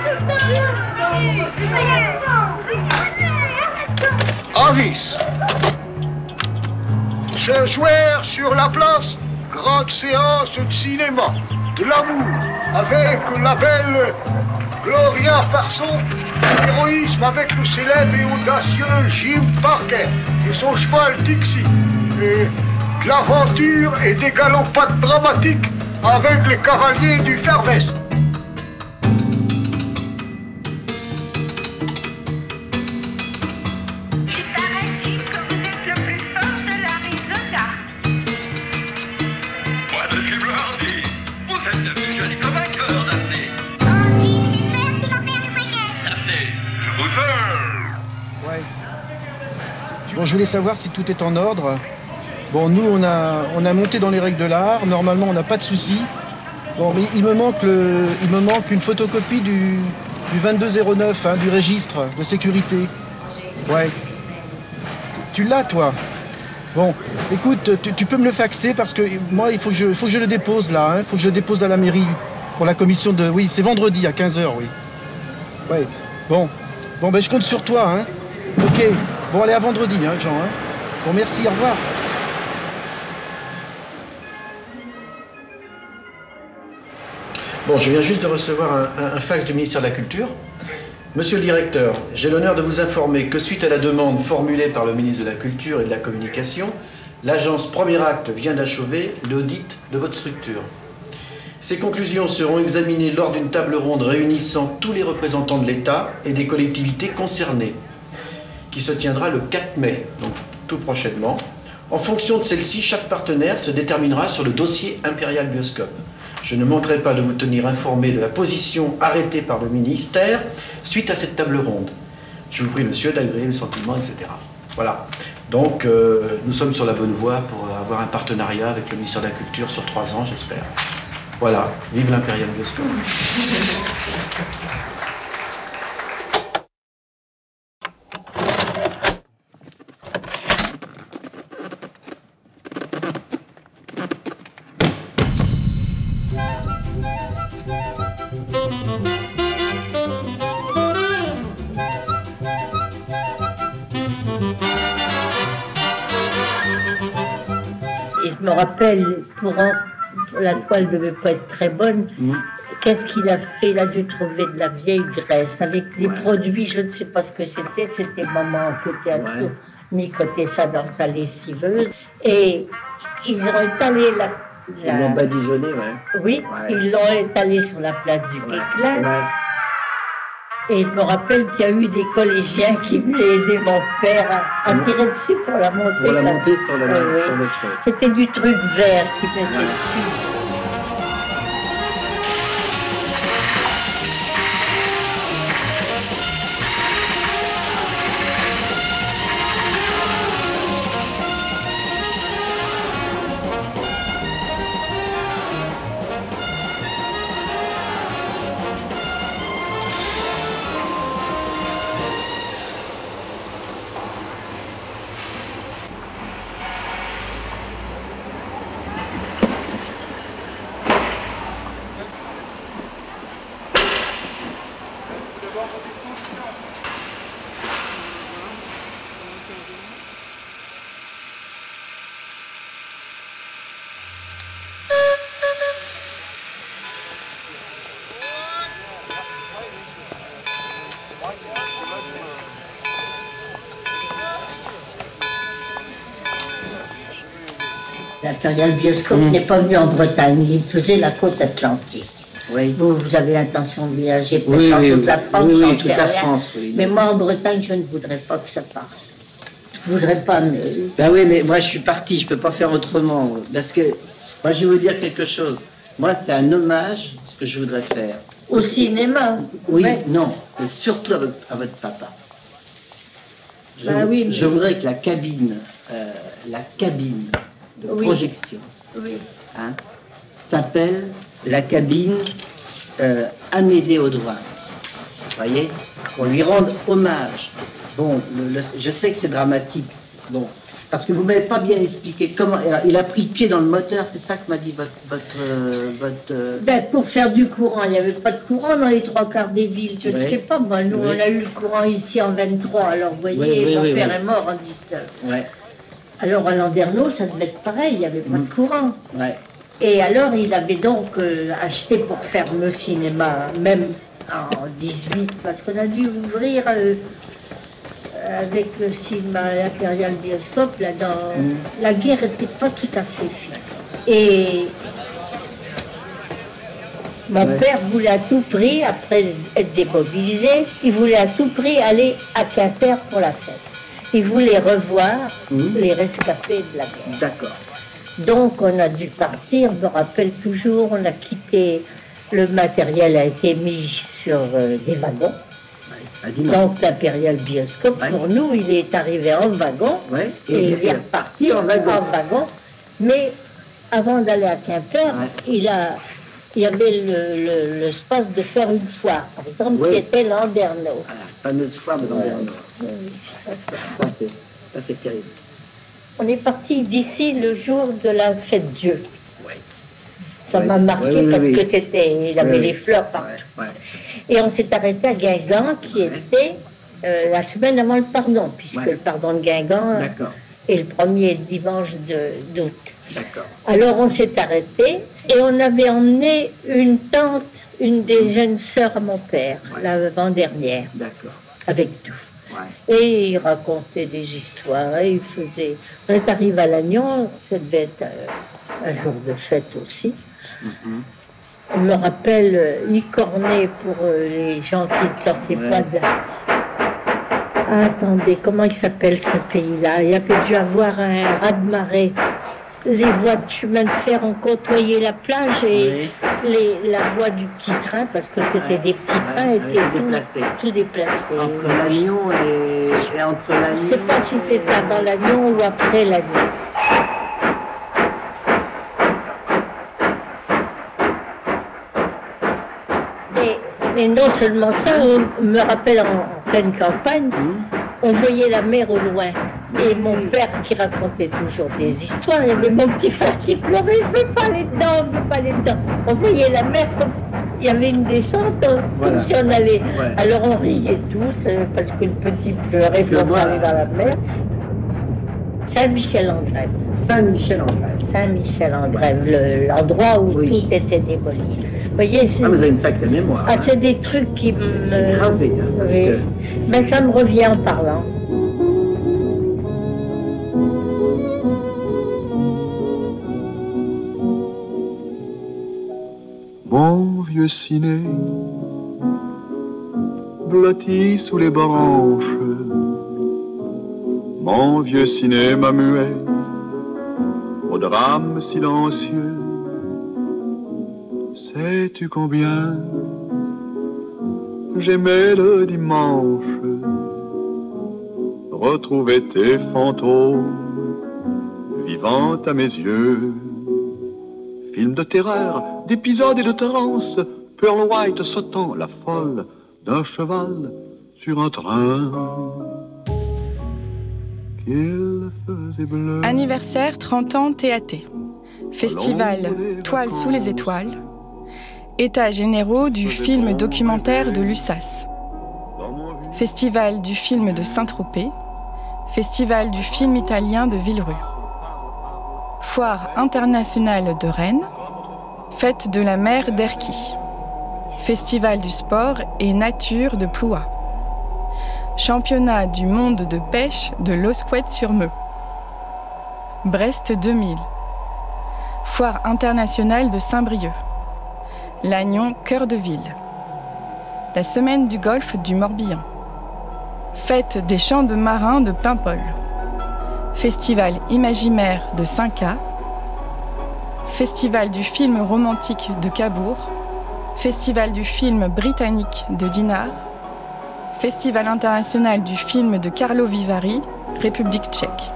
Avis. Ce soir sur la place, grande séance de cinéma, de l'amour, avec la belle Gloria Farson, l'héroïsme avec le célèbre et audacieux Jim Parker et son cheval Dixie, et de l'aventure et des galopades dramatiques avec les cavaliers du Fer-Vest. Bon, je voulais savoir si tout est en ordre. Bon, nous, on a, on a monté dans les règles de l'art. Normalement, on n'a pas de soucis. Bon, mais il me manque, le, il me manque une photocopie du, du vingt-deux zéro neuf, hein, du registre de sécurité. Ouais. Tu l'as, toi? Bon, écoute, tu, tu peux me le faxer parce que moi, il faut que je, faut que je le dépose là. Il hein, faut que je le dépose à la mairie pour la commission de... Oui, c'est vendredi à quinze heures, oui. Ouais. Bon, bon ben, je compte sur toi. Hein. Ok. Bon, allez, à vendredi, hein, Jean. Hein. Bon, merci, au revoir. Bon, je viens juste de recevoir un, un, un fax du ministère de la Culture. Monsieur le directeur, j'ai l'honneur de vous informer que suite à la demande formulée par le ministre de la Culture et de la Communication, l'agence Premier Acte vient d'achever l'audit de votre structure. Ces conclusions seront examinées lors d'une table ronde réunissant tous les représentants de l'État et des collectivités concernées, qui se tiendra le quatre mai, donc tout prochainement. En fonction de celle-ci, chaque partenaire se déterminera sur le dossier Impérial Bioscope. Je ne manquerai pas de vous tenir informé de la position arrêtée par le ministère suite à cette table ronde. Je vous prie, monsieur, d'agréer le sentiment, et cetera. Voilà. Donc, euh, nous sommes sur la bonne voie pour avoir un partenariat avec le ministère de la Culture sur trois ans, j'espère. Voilà. Vive l'Impérial Bioscope. Et je me rappelle, pour un, la toile ne devait pas être très bonne. Mmh. Qu'est-ce qu'il a fait? Il a dû trouver de la vieille graisse avec des ouais. produits, je ne sais pas ce que c'était. C'était maman qui était ouais. nicoté ça dans sa lessiveuse. Et ils ont étalé la... la... Ils l'ont badigeonné, ouais. Oui, ouais. Ils l'ont étalé sur la place du Guesclin. Ouais. Et je me rappelle qu'il y a eu des collégiens qui voulaient aider mon père à, à tirer dessus pour la monter. Pour la monter sur la oui, oui. C'était du truc vert qui mettait ouais. dessus. L'Impérial Bioscope mmh. n'est pas venu en Bretagne, il faisait la côte atlantique. Oui. Vous, vous avez l'intention de voyager peut-être oui, dans oui, toute la France, oui, oui, toute la France oui, mais oui. Moi, en Bretagne, je ne voudrais pas que ça passe. Je ne voudrais pas, mais... Ben oui, mais moi, je suis parti, je ne peux pas faire autrement. Parce que, moi, je vais vous dire quelque chose. Moi, c'est un hommage, ce que je voudrais faire. Au cinéma? Oui, ouais. Non, mais surtout à votre, à votre papa. Je, ben oui, mais... je voudrais que la cabine, euh, la cabine de oui. projection, oui. hein, s'appelle la cabine euh, Amédée Audouin. Vous voyez, qu'on lui rende hommage. Bon, le, le, je sais que c'est dramatique. Bon, parce que vous m'avez pas bien expliqué comment. Alors, il a pris pied dans le moteur, c'est ça que m'a dit votre votre euh, votre. Euh... Ben, pour faire du courant, il n'y avait pas de courant dans les trois quarts des villes. Je ne ouais. sais pas, moi, nous ouais. on a eu le courant ici en vingt-trois. Alors vous voyez, ouais, mon ouais, père ouais. est mort en dix-neuf. Ouais. Alors à Landerneau, ça devait être pareil, il n'y avait pas mmh. de courant. Ouais. Et alors il avait donc euh, acheté pour faire le cinéma, même en dix-huit, parce qu'on a dû ouvrir euh, avec le cinéma, l'Impérial Bioscope, là, dans... mmh. la guerre n'était pas tout à fait finie. Et mon ouais. père voulait à tout prix, après être démobilisé, il voulait à tout prix aller à Quimper pour la fête. Il voulait revoir mmh. les rescapés de la guerre. D'accord. Donc on a dû partir, je me rappelle toujours, on a quitté, le matériel a été mis sur euh, des wagons. Ouais, donc l'Impérial Bioscope, ouais. pour nous, il est arrivé en wagon, ouais, et, et il est reparti en wagon. en wagon. Mais avant d'aller à Quimper, ouais. il, a, il y avait le, le, l'espace de faire une foire, par exemple, ouais. qui était Landerneau. Ah, la fameuse foire de Landerneau. Ouais. Oui, ça, ça, c'est, ça c'est terrible. On est parti d'ici le jour de la fête Dieu. Oui. Ça oui. m'a marqué oui, oui, parce oui. que c'était, il avait oui, les fleurs partout. Oui, oui. Et on s'est arrêté à Guingamp, qui oui. était euh, la semaine avant le pardon, puisque oui. le pardon de Guingamp D'accord. est le premier dimanche de, d'août. D'accord. Alors on s'est arrêté et on avait emmené une tante, une des jeunes sœurs à mon père, oui. l'avant-dernière, D'accord. avec tout. Ouais. Et il racontait des histoires, et il faisait... On est arrivé à Lannion, ça devait être un, un jour de fête aussi. Mm-hmm. On me rappelle euh, Licornet pour euh, les gens qui ne sortaient ouais. pas de... Ah, attendez, comment il s'appelle ce pays-là? Il y avait dû avoir un raz-de-marée. Les voies de chemin de fer ont côtoyé la plage et oui. les, la voie du petit train, parce que c'était ouais. des petits trains, ouais. étaient tout déplacés. Tout déplacés. Entre Lannion et, et entre Lannion. Je ne sais pas si c'était avant Lannion ou après Lannion. Mais, mais non seulement ça, on me rappelle en, en pleine campagne, mmh. on voyait la mer au loin. Et mon père qui racontait toujours des histoires, il y avait mon petit frère qui pleurait, je ne veux pas aller dedans, je ne veux pas aller dedans. On voyait la mer comme il y avait une descente, comme voilà. si on allait. Ouais. Alors on riait tous, parce qu'une petite pleurait pour aller dans la mer. Saint-Michel-en-Grève. Saint-Michel-en-Grève. Saint-Michel-en-Grève, le, l'endroit où oui. tout était démoli. Vous voyez, c'est... Ah, vous avez une sacrée mémoire. Ah, c'est des trucs qui me... C'est gravé, hein, parce oui. que... Mais ça me revient en parlant. Mon vieux ciné, blotti sous les branches, mon vieux cinéma muet, au drame silencieux, sais-tu combien j'aimais le dimanche, retrouver tes fantômes vivant à mes yeux. Film de terreur, d'épisodes et de transe, Pearl White sautant la folle d'un cheval sur un train qu'il faisait bleu. Anniversaire trente ans T A T. Festival Toile sous les étoiles. États généraux du film documentaire de l'U S A S. Festival du film de Saint-Tropez. Festival du film italien de Villerue. Foire internationale de Rennes, Fête de la mer d'Erquy, Festival du sport et nature de Ploua, Championnat du monde de pêche de l'Osquette-sur-Meux, Brest deux mille, Foire internationale de Saint-Brieuc. Lannion, cœur de ville. La semaine du golfe du Morbihan. Fête des chants de marins de Paimpol. Festival imaginaire de Saint-Cas. Festival du film romantique de Cabourg. Festival du film britannique de Dinard. Festival international du film de Karlovy Vary, République tchèque.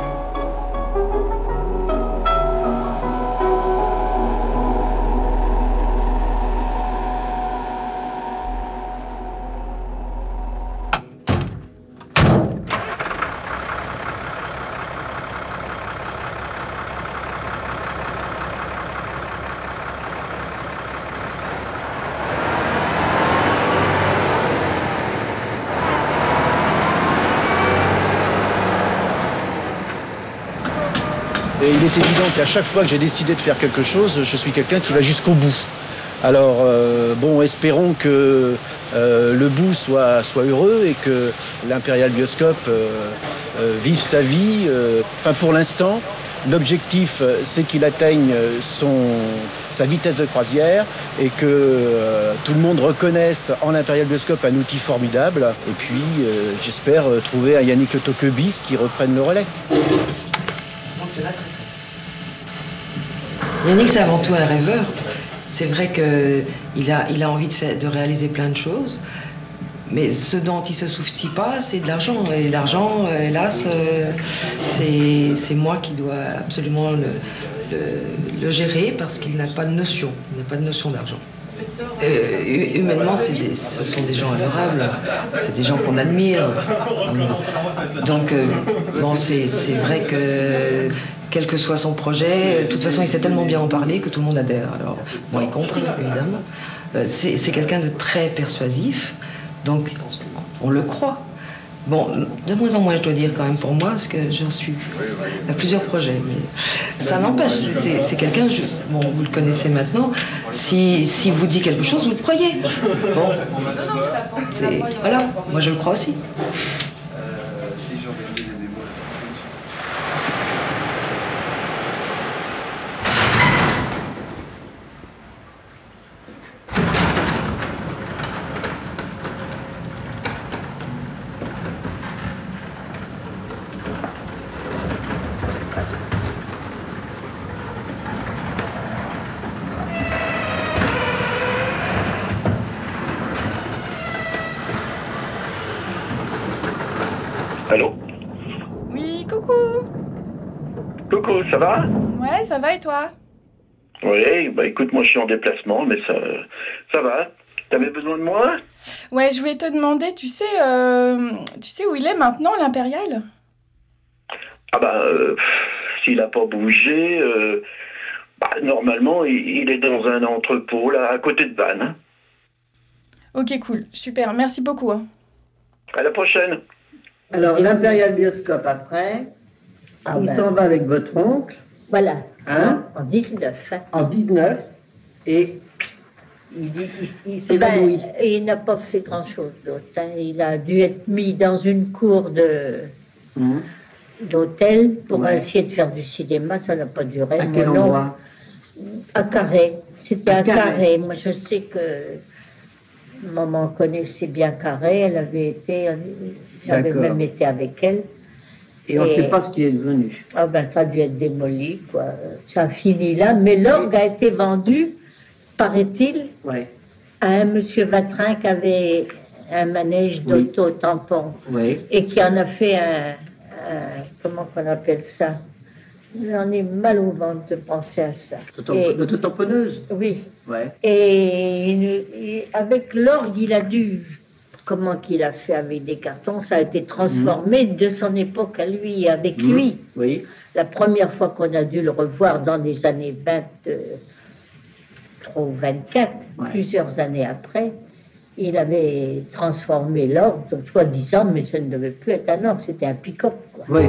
Et il est évident qu'à chaque fois que j'ai décidé de faire quelque chose, je suis quelqu'un qui va jusqu'au bout. Alors, euh, bon, espérons que euh, le bout soit, soit heureux et que l'Impérial Bioscope euh, euh, vive sa vie. Euh, enfin, pour l'instant, l'objectif, c'est qu'il atteigne son, sa vitesse de croisière et que euh, tout le monde reconnaisse en l'Impérial Bioscope un outil formidable. Et puis, euh, j'espère trouver un Yannick Le Tocquebis qui reprenne le relais. Yannick, c'est avant tout un rêveur. C'est vrai qu'il a, il a envie de, faire, de réaliser plein de choses, mais ce dont il ne se soucie pas, c'est de l'argent. Et l'argent, hélas, c'est, c'est moi qui dois absolument le, le, le gérer parce qu'il n'a pas de notion. Il n'a pas de notion d'argent. Euh, humainement, c'est des, ce sont des gens adorables, c'est des gens qu'on admire. Donc, euh, bon, c'est, c'est vrai que quel que soit son projet, de toute façon, il sait tellement bien en parler que tout le monde adhère. Alors, moi y compris, évidemment. Euh, c'est, c'est quelqu'un de très persuasif, donc on le croit. Bon, de moins en moins, je dois dire quand même pour moi, parce que j'en suis à plusieurs projets. Mais ça n'empêche, c'est, c'est quelqu'un, je, bon, vous le connaissez maintenant, si, si vous dit quelque chose, vous le croyez. Bon, c'est, voilà, moi je le crois aussi. Allô? Oui, coucou. Coucou, ça va? Ouais, ça va et toi? Oui, bah écoute, moi je suis en déplacement, mais ça, ça va. T'avais besoin de moi? Ouais, je voulais te demander, tu sais, euh, tu sais où il est maintenant, l'Impérial? Ah bah, euh, s'il a pas bougé, euh, bah, normalement il, il est dans un entrepôt là, à côté de Vannes. Ok, cool, super, merci beaucoup. Hein. À la prochaine. Alors, l'Impérial Bioscope après, ah il ben. s'en va avec votre oncle. Voilà, hein, en dix-neuf. Hein. En dix-neuf, et il, il, il, il s'est ben, il n'a pas fait grand-chose d'autre. Hein. Il a dû être mis dans une cour de, mmh. d'hôtel pour ouais. essayer de faire du cinéma. Ça n'a pas duré. À quel endroit? À Carré. C'était à, à Carré. Carré. Moi, je sais que maman connaissait bien Carré. Elle avait été... J'avais D'accord. même été avec elle. Et on ne sait pas ce qui est devenu. Ah ben, ça a dû être démoli, quoi. Ça a fini là. Mais l'orgue a été vendu, paraît-il, ouais. à un monsieur Vatrin qui avait un manège oui. d'auto-tampon. Oui. Et qui en a fait un... un comment qu'on appelle ça? J'en ai mal au ventre de penser à ça. L'auto-tamponneuse? Oui. Ouais. Et, et avec l'orgue, il a dû... Comment qu'il a fait avec des cartons, ça a été transformé mmh. de son époque à lui, avec mmh. lui. Oui. La première fois qu'on a dû le revoir dans les années vingt-trois ou vingt-quatre, ouais. plusieurs années après, il avait transformé l'orgue, soi-disant, mais ça ne devait plus être un orgue, c'était un pick-up. Quoi. Oui.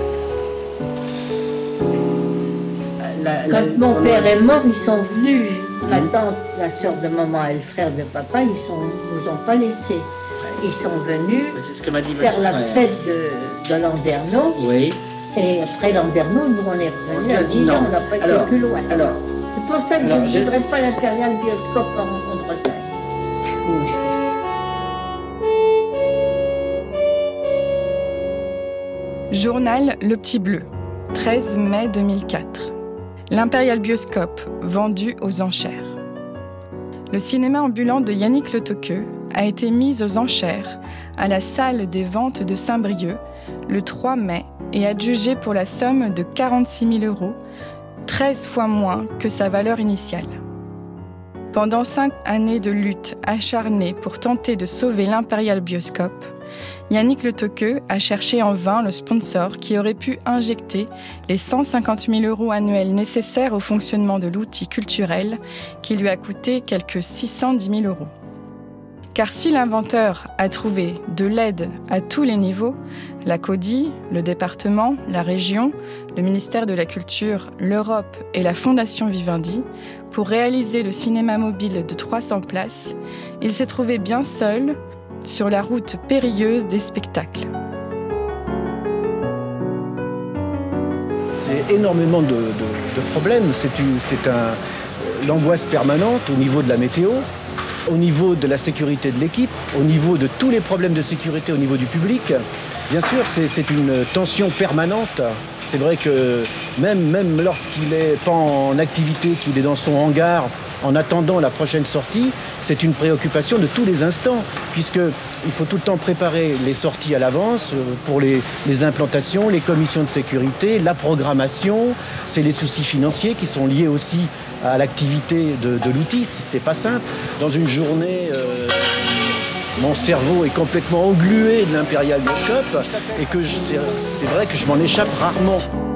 Quand mon père est mort, ils sont venus Ma tante, la sœur de maman et le frère de papa, ils sont, nous ont pas laissés. Ils sont venus ce que m'a dit faire la ouais. fête de, de Landerneau. Oui. Et après Landerneau, nous on est revenus à dix ans, on n'a pas été alors, plus loin. Alors, c'est pour ça que alors, je ne voudrais pas l'Impérial Bioscope en, en Bretagne. Oui. Journal Le Petit Bleu, treize mai deux mille quatre. L'Impérial Bioscope, vendu aux enchères. Le cinéma ambulant de Yannick Le Toqueux a été mis aux enchères à la salle des ventes de Saint-Brieuc le trois mai et adjugé pour la somme de quarante-six mille euros, treize fois moins que sa valeur initiale. Pendant cinq années de lutte acharnée pour tenter de sauver l'Impérial Bioscope, Yannick Le Toqueux a cherché en vain le sponsor qui aurait pu injecter les cent cinquante mille euros annuels nécessaires au fonctionnement de l'outil culturel qui lui a coûté quelques six cent dix mille euros. Car si l'inventeur a trouvé de l'aide à tous les niveaux, la CODI, le département, la région, le ministère de la Culture, l'Europe et la Fondation Vivendi, pour réaliser le cinéma mobile de trois cents places, il s'est trouvé bien seul sur la route périlleuse des spectacles. C'est énormément de, de, de problèmes. C'est, une, c'est un, l'angoisse permanente au niveau de la météo, au niveau de la sécurité de l'équipe, au niveau de tous les problèmes de sécurité au niveau du public. Bien sûr, c'est, c'est une tension permanente. C'est vrai que même, même lorsqu'il n'est pas en activité, qu'il est dans son hangar, en attendant la prochaine sortie, c'est une préoccupation de tous les instants, puisqu'il faut tout le temps préparer les sorties à l'avance pour les, les implantations, les commissions de sécurité, la programmation. C'est les soucis financiers qui sont liés aussi à l'activité de, de l'outil. C'est pas simple. Dans une journée, euh, mon cerveau est complètement englué de l'Impérial Bioscope et que je, c'est, c'est vrai que je m'en échappe rarement.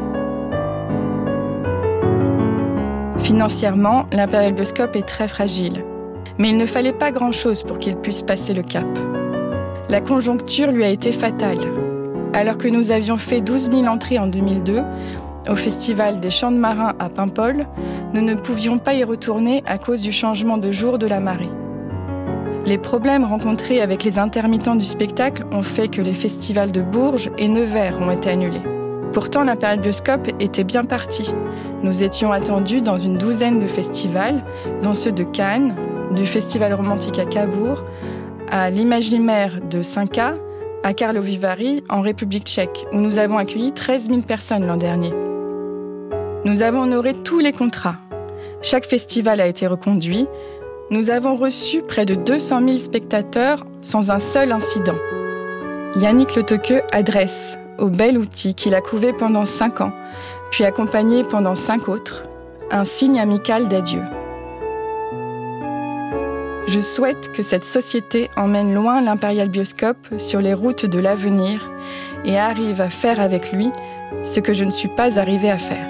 Financièrement, l'Impérial Bioscope est très fragile. Mais il ne fallait pas grand-chose pour qu'il puisse passer le cap. La conjoncture lui a été fatale. Alors que nous avions fait douze mille entrées en deux mille deux, au Festival des Champs de Marins à Paimpol, nous ne pouvions pas y retourner à cause du changement de jour de la marée. Les problèmes rencontrés avec les intermittents du spectacle ont fait que les festivals de Bourges et Nevers ont été annulés. Pourtant, l'Impérial Bioscope était bien parti. Nous étions attendus dans une douzaine de festivals, dont ceux de Cannes, du Festival romantique à Cabourg, à l'Imaginaire de Cinca, à Karlovy Vary, en République tchèque, où nous avons accueilli treize mille personnes l'an dernier. Nous avons honoré tous les contrats. Chaque festival a été reconduit. Nous avons reçu près de deux cent mille spectateurs sans un seul incident. Yannick Le Toqueux adresse au bel outil qu'il a couvé pendant cinq ans, puis accompagné pendant cinq autres, un signe amical d'adieu. Je souhaite que cette société emmène loin l'Impérial Bioscope sur les routes de l'avenir et arrive à faire avec lui ce que je ne suis pas arrivée à faire.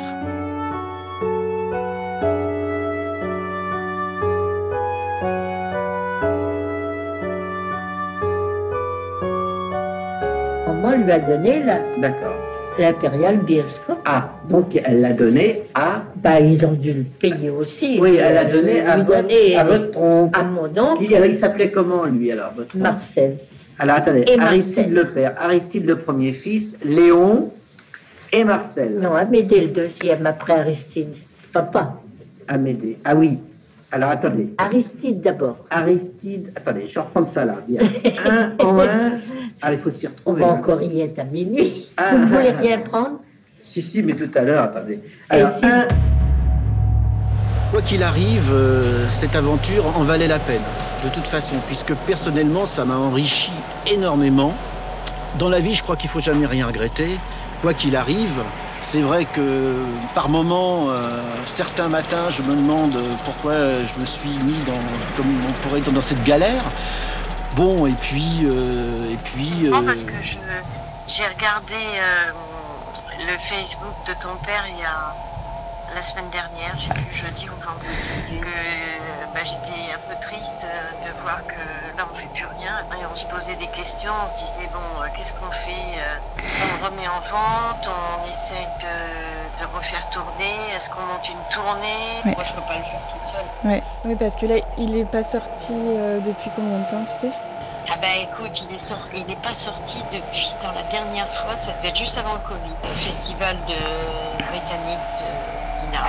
Maman lui a donné la... D'accord. l'Impérial Bioscope. Ah, donc elle l'a donné à... Bah, ils ont dû le payer aussi. Oui, elle l'a donné à, votre, donné à votre oncle. À mon oncle. Il, il s'appelait comment, lui, alors, votre oncle? Marcel. Alors, attendez, et Aristide Marcel. le père, Aristide le premier fils, Léon et Marcel. Non, Amédée le deuxième, après Aristide. Papa. Amédée, ah oui. Alors, attendez. Aristide d'abord. Aristide, attendez, je vais reprendre ça là, bien. un en un. Ah, il faut s'y retrouver. On va encore y être à minuit. Ah, Vous ne voulez ah, rien prendre? Si, si, mais tout à l'heure, attendez. Alors, si... un... Quoi qu'il arrive, euh, cette aventure en valait la peine, de toute façon, puisque personnellement, ça m'a enrichi énormément. Dans la vie, je crois qu'il ne faut jamais rien regretter. Quoi qu'il arrive, c'est vrai que par moments, euh, certains matins, je me demande pourquoi je me suis mis dans, comme on pourrait dire, dans cette galère. Bon, et puis... Euh, et puis euh... Non, parce que je, j'ai regardé euh, le Facebook de ton père il y a la semaine dernière, je sais plus, jeudi ou vendredi, que bah, j'étais un peu triste de voir que là on fait plus rien, et on se posait des questions, on se disait bon, euh, qu'est-ce qu'on fait, euh, on le remet en vente, on essaie de de refaire tourner. Est-ce qu'on monte une tournée? Ouais. Moi, je peux pas le faire toute seule. Ouais. Oui, parce que là, il n'est pas sorti euh, depuis combien de temps, tu sais? Ah bah écoute, il est, sor- il est pas sorti depuis dans la dernière fois, ça devait être juste avant le Covid, le festival de britannique de Dinard.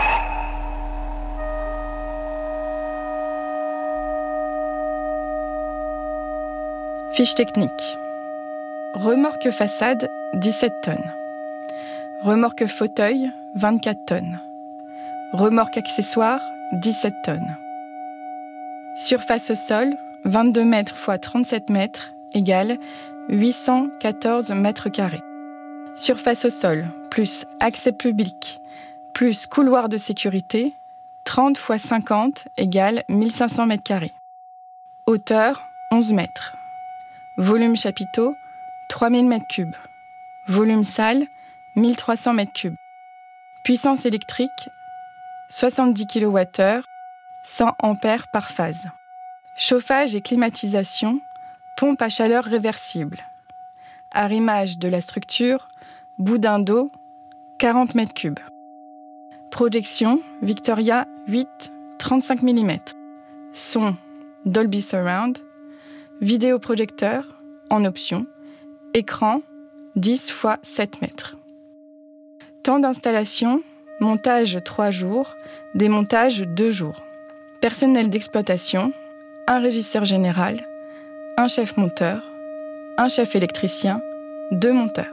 Fiche technique. Remorque façade, dix-sept tonnes. Remorque fauteuil, vingt-quatre tonnes. Remorque accessoire, dix-sept tonnes. Surface au sol, vingt-deux mètres fois trente-sept mètres, égale huit cent quatorze mètres carrés. Surface au sol, plus accès public, plus couloir de sécurité, trente fois cinquante, égale mille cinq cents mètres carrés. Hauteur, onze mètres. Volume chapiteau, trois mille mètres cubes. Volume salle, mille trois cents mètres cubes. Puissance électrique, soixante-dix kilowattheures, cent ampères par phase. Chauffage et climatisation, pompe à chaleur réversible. Arrimage de la structure, boudin d'eau, quarante mètres cubes. Projection, Victoria huit, trente-cinq millimètres. Son, Dolby Surround. Vidéoprojecteur, en option. Écran, dix fois sept mètres. Temps d'installation, montage trois jours, démontage deux jours. Personnel d'exploitation, un régisseur général, un chef monteur, un chef électricien, deux monteurs.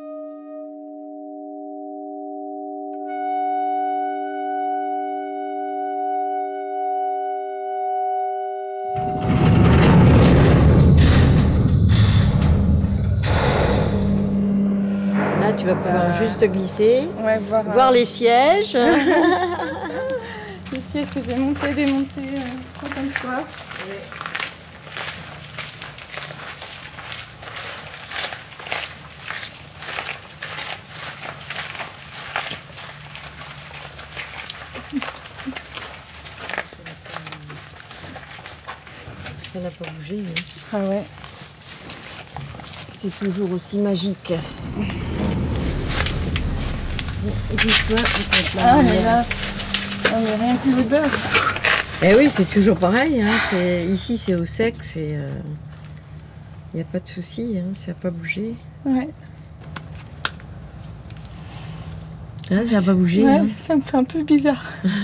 Là, tu vas pouvoir Euh, juste glisser, Ouais, voir, voir euh, les sièges. les sièges que j'ai montés, démontés euh, cinquante fois. Ça n'a pas bougé. Hein. Ah ouais. C'est toujours aussi magique. Glisse-toi, peut-être la Ah mais lumière. là, non mais rien que l'odeur. Eh oui, c'est toujours pareil. Hein. C'est, ici, c'est au sec. Il n'y a pas de souci. Hein. Ça n'a pas bougé. Ouais. Là, ça n'a pas bougé. Ouais, hein. ça me fait un peu bizarre.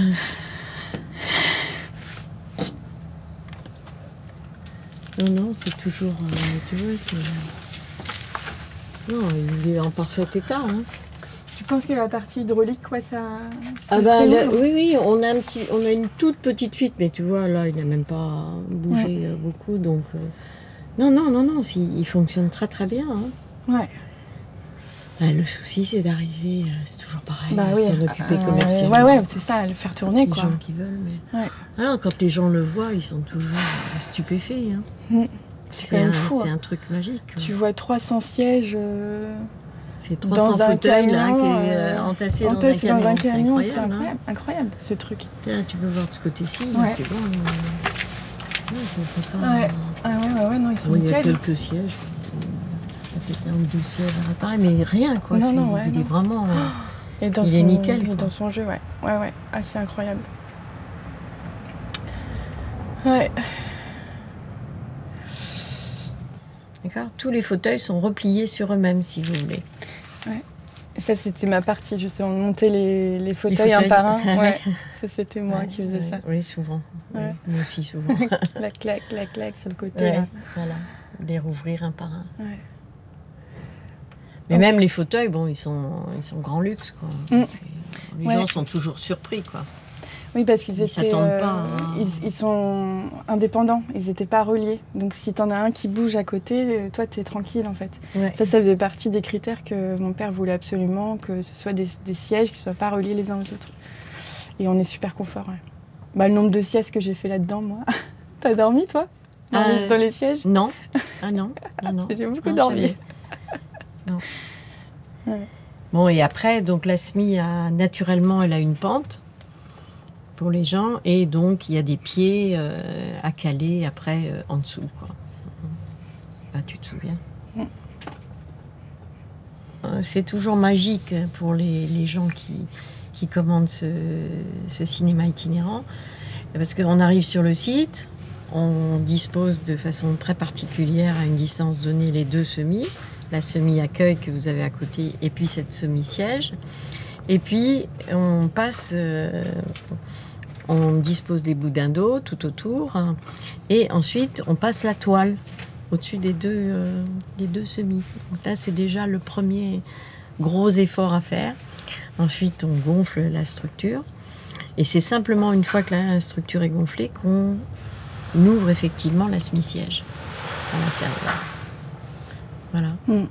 Non, non, c'est toujours... euh, tu vois, c'est... Non, il est en parfait état. Hein. Tu penses que la partie hydraulique, ouais, ça... ça Ah se bah, réouvre le- oui, oui, on a, un petit, on a une toute petite fuite, mais tu vois, là, il n'a même pas bougé Ouais. euh, beaucoup, donc... euh, Non, non, non, non, si, il fonctionne très très bien. Hein. Ouais. Ah, le souci, c'est d'arriver, euh, c'est toujours pareil, Bah à oui. s'en occuper euh, commercialement. Ouais, ouais, c'est ça, le faire tourner, Les quoi. gens qui veulent, mais... Ouais. Alors, quand les gens le voient, ils sont toujours euh, stupéfaits. Hein. Mm. C'est quand même un, fou. C'est hein. un truc magique. Tu vois trois cents sièges euh, C'est trois cents dans un fauteuils là, camion, qui est euh, euh, entassés dans un entassés camion. dans un C'est camion, incroyable, c'est hein. incroyable, incroyable, ce truc. Tiens, tu peux voir de ce côté-ci, Ouais. tu vois. euh, ouais, ça, c'est pas... Ouais. Ah ouais, ouais, ouais, non, ils sont Bon, il y a nickel. quelques sièges. Il y a peut-être un ou deux sièges à réparer, mais rien, quoi. Non, c'est- non, ouais, il non. est vraiment... euh, Et dans il son, est nickel, et quoi. dans son jeu, ouais. Ouais, ouais. Ah, c'est incroyable. Ouais. D'accord. Tous les fauteuils sont repliés sur eux-mêmes, si vous voulez. Ouais. Et ça, c'était ma partie, justement, de monter les, les fauteuils, fauteuils. un par un. Ah Ouais. ouais. Ça, c'était moi Ouais, qui faisais ouais. ça. Oui, souvent. Oui, Ouais. moi aussi, souvent. La claque, la claque sur le côté, Ouais, là. voilà. Les rouvrir un par un. Ouais. Mais Oh. même les fauteuils, bon, ils sont, ils sont grand luxe, quoi. Mm. C'est- Les Ouais. gens sont toujours surpris, quoi. Oui, parce qu'ils Ils étaient. s'attendent euh, pas à- ils, ils sont indépendants, ils n'étaient pas reliés. Donc si t'en as un qui bouge à côté, euh, toi, t'es tranquille, en fait. Ouais. Ça, ça faisait partie des critères que mon père voulait absolument, que ce soit des, des sièges qui ne soient pas reliés les uns aux autres. Et on est super confort, ouais. Bah, le nombre de siestes que j'ai fait là-dedans, moi. T'as dormi, toi dans, Euh, les, dans les sièges? Non. Ah non, non, non. J'ai beaucoup Non, dormi. jamais. Non. Ouais. Bon, et après, donc la S M I, a, naturellement, elle a une pente pour les gens, et donc il y a des pieds euh, à caler après euh, en dessous, quoi. Bah, tu te souviens? Mm. c'est toujours magique pour les, les gens qui, qui commandent ce, ce cinéma itinérant. Parce qu'on arrive sur le site, on dispose de façon très particulière, à une distance donnée, les deux semis. La semi-accueil que vous avez à côté et puis cette semi-siège. Et puis, on passe... Euh, on dispose des boudins d'eau tout autour. Hein, et ensuite, on passe la toile au-dessus des deux, euh, des deux semis. Donc là, c'est déjà le premier gros effort à faire. Ensuite, on gonfle la structure. Et c'est simplement une fois que la structure est gonflée qu'on ouvre effectivement la semi-siège à l'intérieur. Voilà. Mm.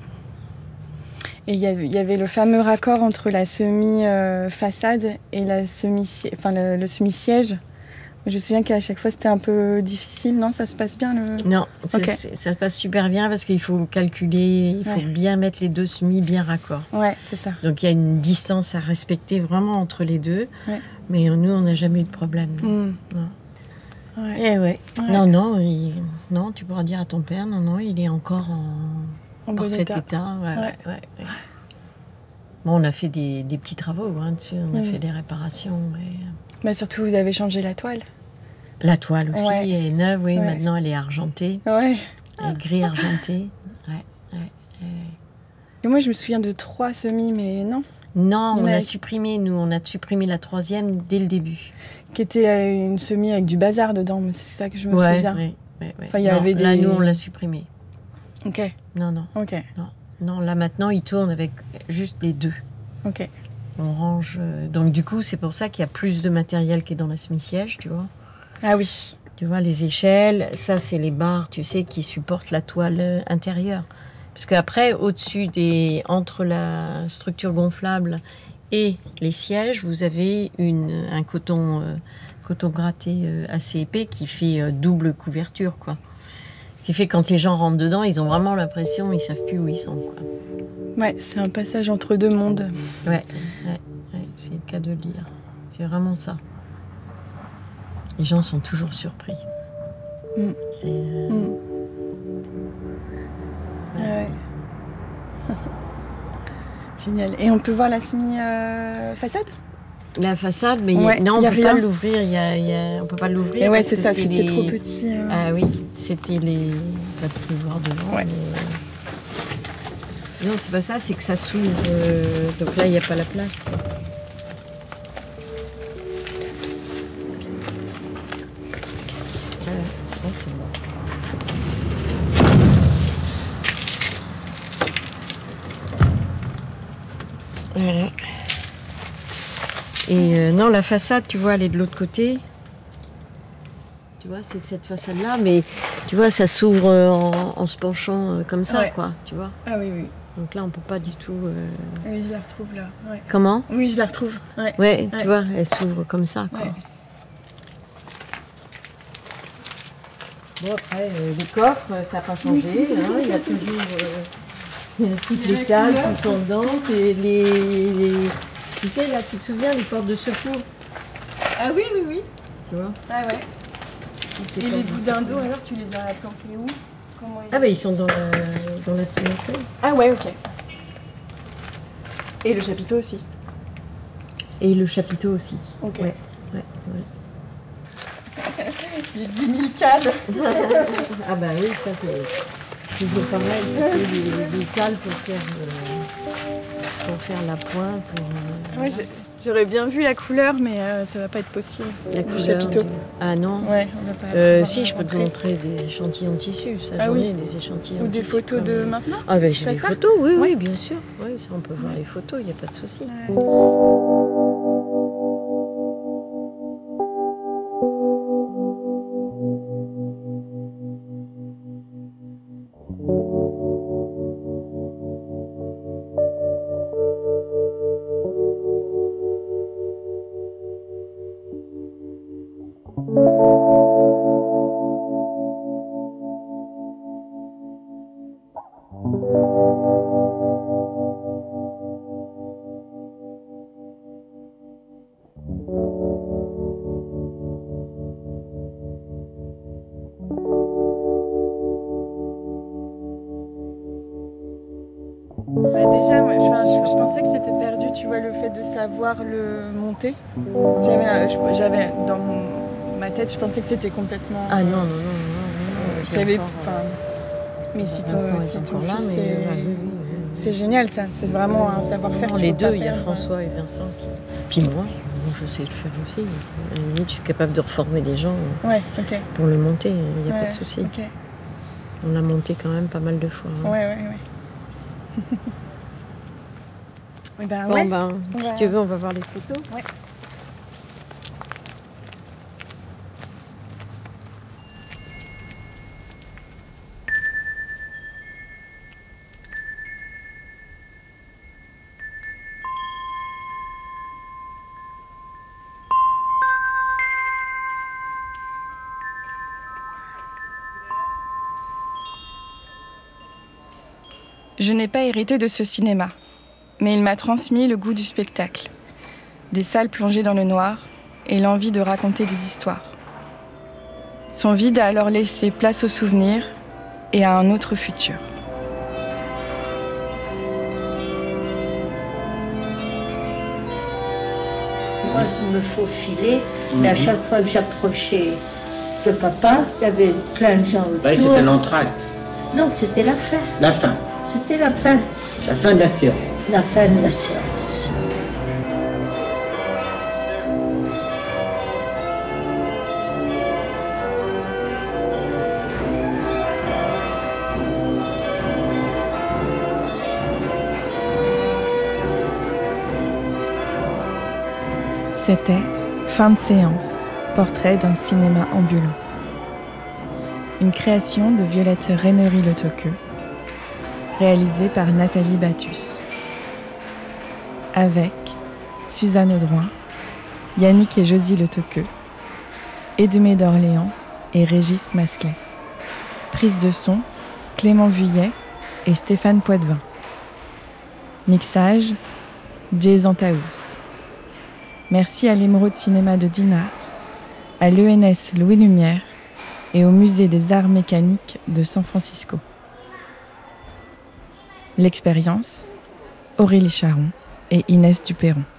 Et il y, y avait le fameux raccord entre la semi-façade et la semi enfin, le, le semi-siège. Je me souviens qu'à chaque fois, c'était un peu difficile. Non, ça se passe bien le... Non, okay. ça se passe super bien parce qu'il faut calculer, il faut ouais. bien mettre les deux semis bien raccord. Ouais, c'est ça. Donc, il y a une distance à respecter vraiment entre les deux. Ouais. Mais nous, on n'a jamais eu de problème. Mm. Non. Ouais. Eh ouais. ouais. Non, non, il... non, tu pourras dire à ton père, non, non, il est encore en, en parfait bon état. état. Ouais, ouais. Ouais, ouais, ouais. Bon, on a fait des, des petits travaux hein, dessus, on a mm. fait des réparations. Et... Bah, surtout, vous avez changé la toile. La toile aussi, ouais. elle est neuve, oui, ouais. maintenant elle est argentée. Ouais. Elle est gris argentée. Ouais, ouais, ouais. Et moi, je me souviens de trois semis, mais non. Non, on mais... a supprimé, nous, on a supprimé la troisième dès le début. Qui était une semis avec du bazar dedans, mais c'est ça que je me ouais, souviens. Ouais, ouais, ouais. Enfin, y non, avait des... Là, nous, on l'a supprimé. Ok. Non, non. Ok. Non, non, là, maintenant, il tourne avec juste les deux. Ok. On range... Donc, du coup, c'est pour ça qu'il y a plus de matériel qui est dans la semi-siège, tu vois. Ah oui. Tu vois, les échelles, ça, c'est les barres, tu sais, qui supportent la toile intérieure. Parce qu'après, au-dessus des... Entre la structure gonflable et les sièges, vous avez une, un coton, euh, coton gratté euh, assez épais qui fait euh, double couverture, quoi. Ce qui fait que quand les gens rentrent dedans, ils ont vraiment l'impression, ils savent plus où ils sont, quoi. Ouais, c'est un passage entre deux mondes. Ouais, ouais, ouais, c'est le cas de le dire. C'est vraiment ça. Les gens sont toujours surpris. Mm. C'est... Euh... Mm. Ouais. ouais. Génial. Et on peut voir la semi-façade euh, La façade, mais ouais, y a... non, on ne peut rien. pas l'ouvrir. Y a, y a... On peut pas l'ouvrir. Et ouais, c'est ça, c'est, c'est les... trop petit. Euh... Ah oui, c'était les... Enfin, tu peux voir devant. Ouais. Mais... Non, c'est pas ça, c'est que ça s'ouvre. Euh... Donc là, il n'y a pas la place. Quoi. Ah, c'est bon. Voilà. Et euh, non, la façade, tu vois, elle est de l'autre côté. Tu vois, c'est cette façade-là, mais tu vois, ça s'ouvre en, en se penchant euh, comme ça, ouais. quoi, tu vois. Ah oui, oui. Donc là, on peut pas du tout... Euh... Ah oui, je la retrouve là. Ouais. Comment ? Oui, je la retrouve. Ouais, ouais, ouais. Tu vois, elle s'ouvre comme ça, quoi. Ouais. Bon, après, euh, les coffres, ça n'a pas changé. Hein, il y a toujours euh, toutes les cales qui sont dedans. Et les, les... Tu sais, là, tu te souviens, les portes de secours. Ah oui, oui, oui. Tu vois ? Ah ouais. Et les boudins d'eau, alors, tu les as planqués où ? Comment ils... Ah bah ils sont dans la, dans la semi-accueil. Ah ouais, ok. Et le chapiteau aussi. Et le chapiteau aussi. Ok. Ouais, ouais, ouais. Les dix mille cales. Ah bah oui, ça c'est toujours pareil. Des, des cales pour faire, euh, pour faire la pointe. Pour, euh, ouais, j'ai... J'aurais bien vu la couleur, mais euh, ça va pas être possible. La le couleur, chapiteau. Ah non. Ouais, on va pas. Euh, si, je peux te montrer des échantillons de tissu. Ça, ah j'en oui. ai des échantillons. Ou des tissu, photos de même. maintenant. Ah ben j'ai des ça photos, oui, ouais. oui, bien sûr. Oui, ça on peut voir ouais. les photos, il n'y a pas de souci. Ouais. tu vois, le fait de savoir le monter. J'avais, j'avais dans ma tête, je pensais que c'était complètement... Ah non, non, non, non, non. Qu'il y avait, enfin, mais si ton, si ton fils, là, c'est, ouais, oui, oui, oui. C'est génial ça, c'est vraiment un savoir-faire. Non, les deux, il y a François et Vincent qui... Puis moi, moi je sais le faire aussi. À la limite, je suis capable de reformer des gens ouais, okay. pour le monter, il n'y a ouais, pas de souci. Okay. On l'a monté quand même pas mal de fois. Hein. Ouais, ouais, ouais. Et ben, bon, ouais. ben, si va... tu veux, on va voir les photos. Ouais. Je n'ai pas hérité de ce cinéma, mais il m'a transmis le goût du spectacle, des salles plongées dans le noir et l'envie de raconter des histoires. Son vide a alors laissé place aux souvenirs et à un autre futur. Moi, je me faufilais, mais à chaque fois que j'approchais de papa, il y avait plein de gens autour. Oui, c'était l'entracte. Non, c'était la fin. La fin. C'était la fin. La fin de la séance. La fin de la séance. C'était Fin de séance, portrait d'un cinéma ambulant. Une création de Violette Reynery-Le Toqueux, réalisée par Nathalie Battus. Avec Suzanne Audouin, Yannick et Josie Le Toqueux, Edmé d'Orléans et Régis Masclet. Prise de son, Clément Vuillet et Stéphane Poitvin. Mixage, Jay Zantaous. Merci à l'Émeraude Cinéma de Dinard, à l'E N S Louis Lumière et au Musée des Arts Mécaniques de San Francisco. L'expérience, Aurélie Charon et Inès Duperron.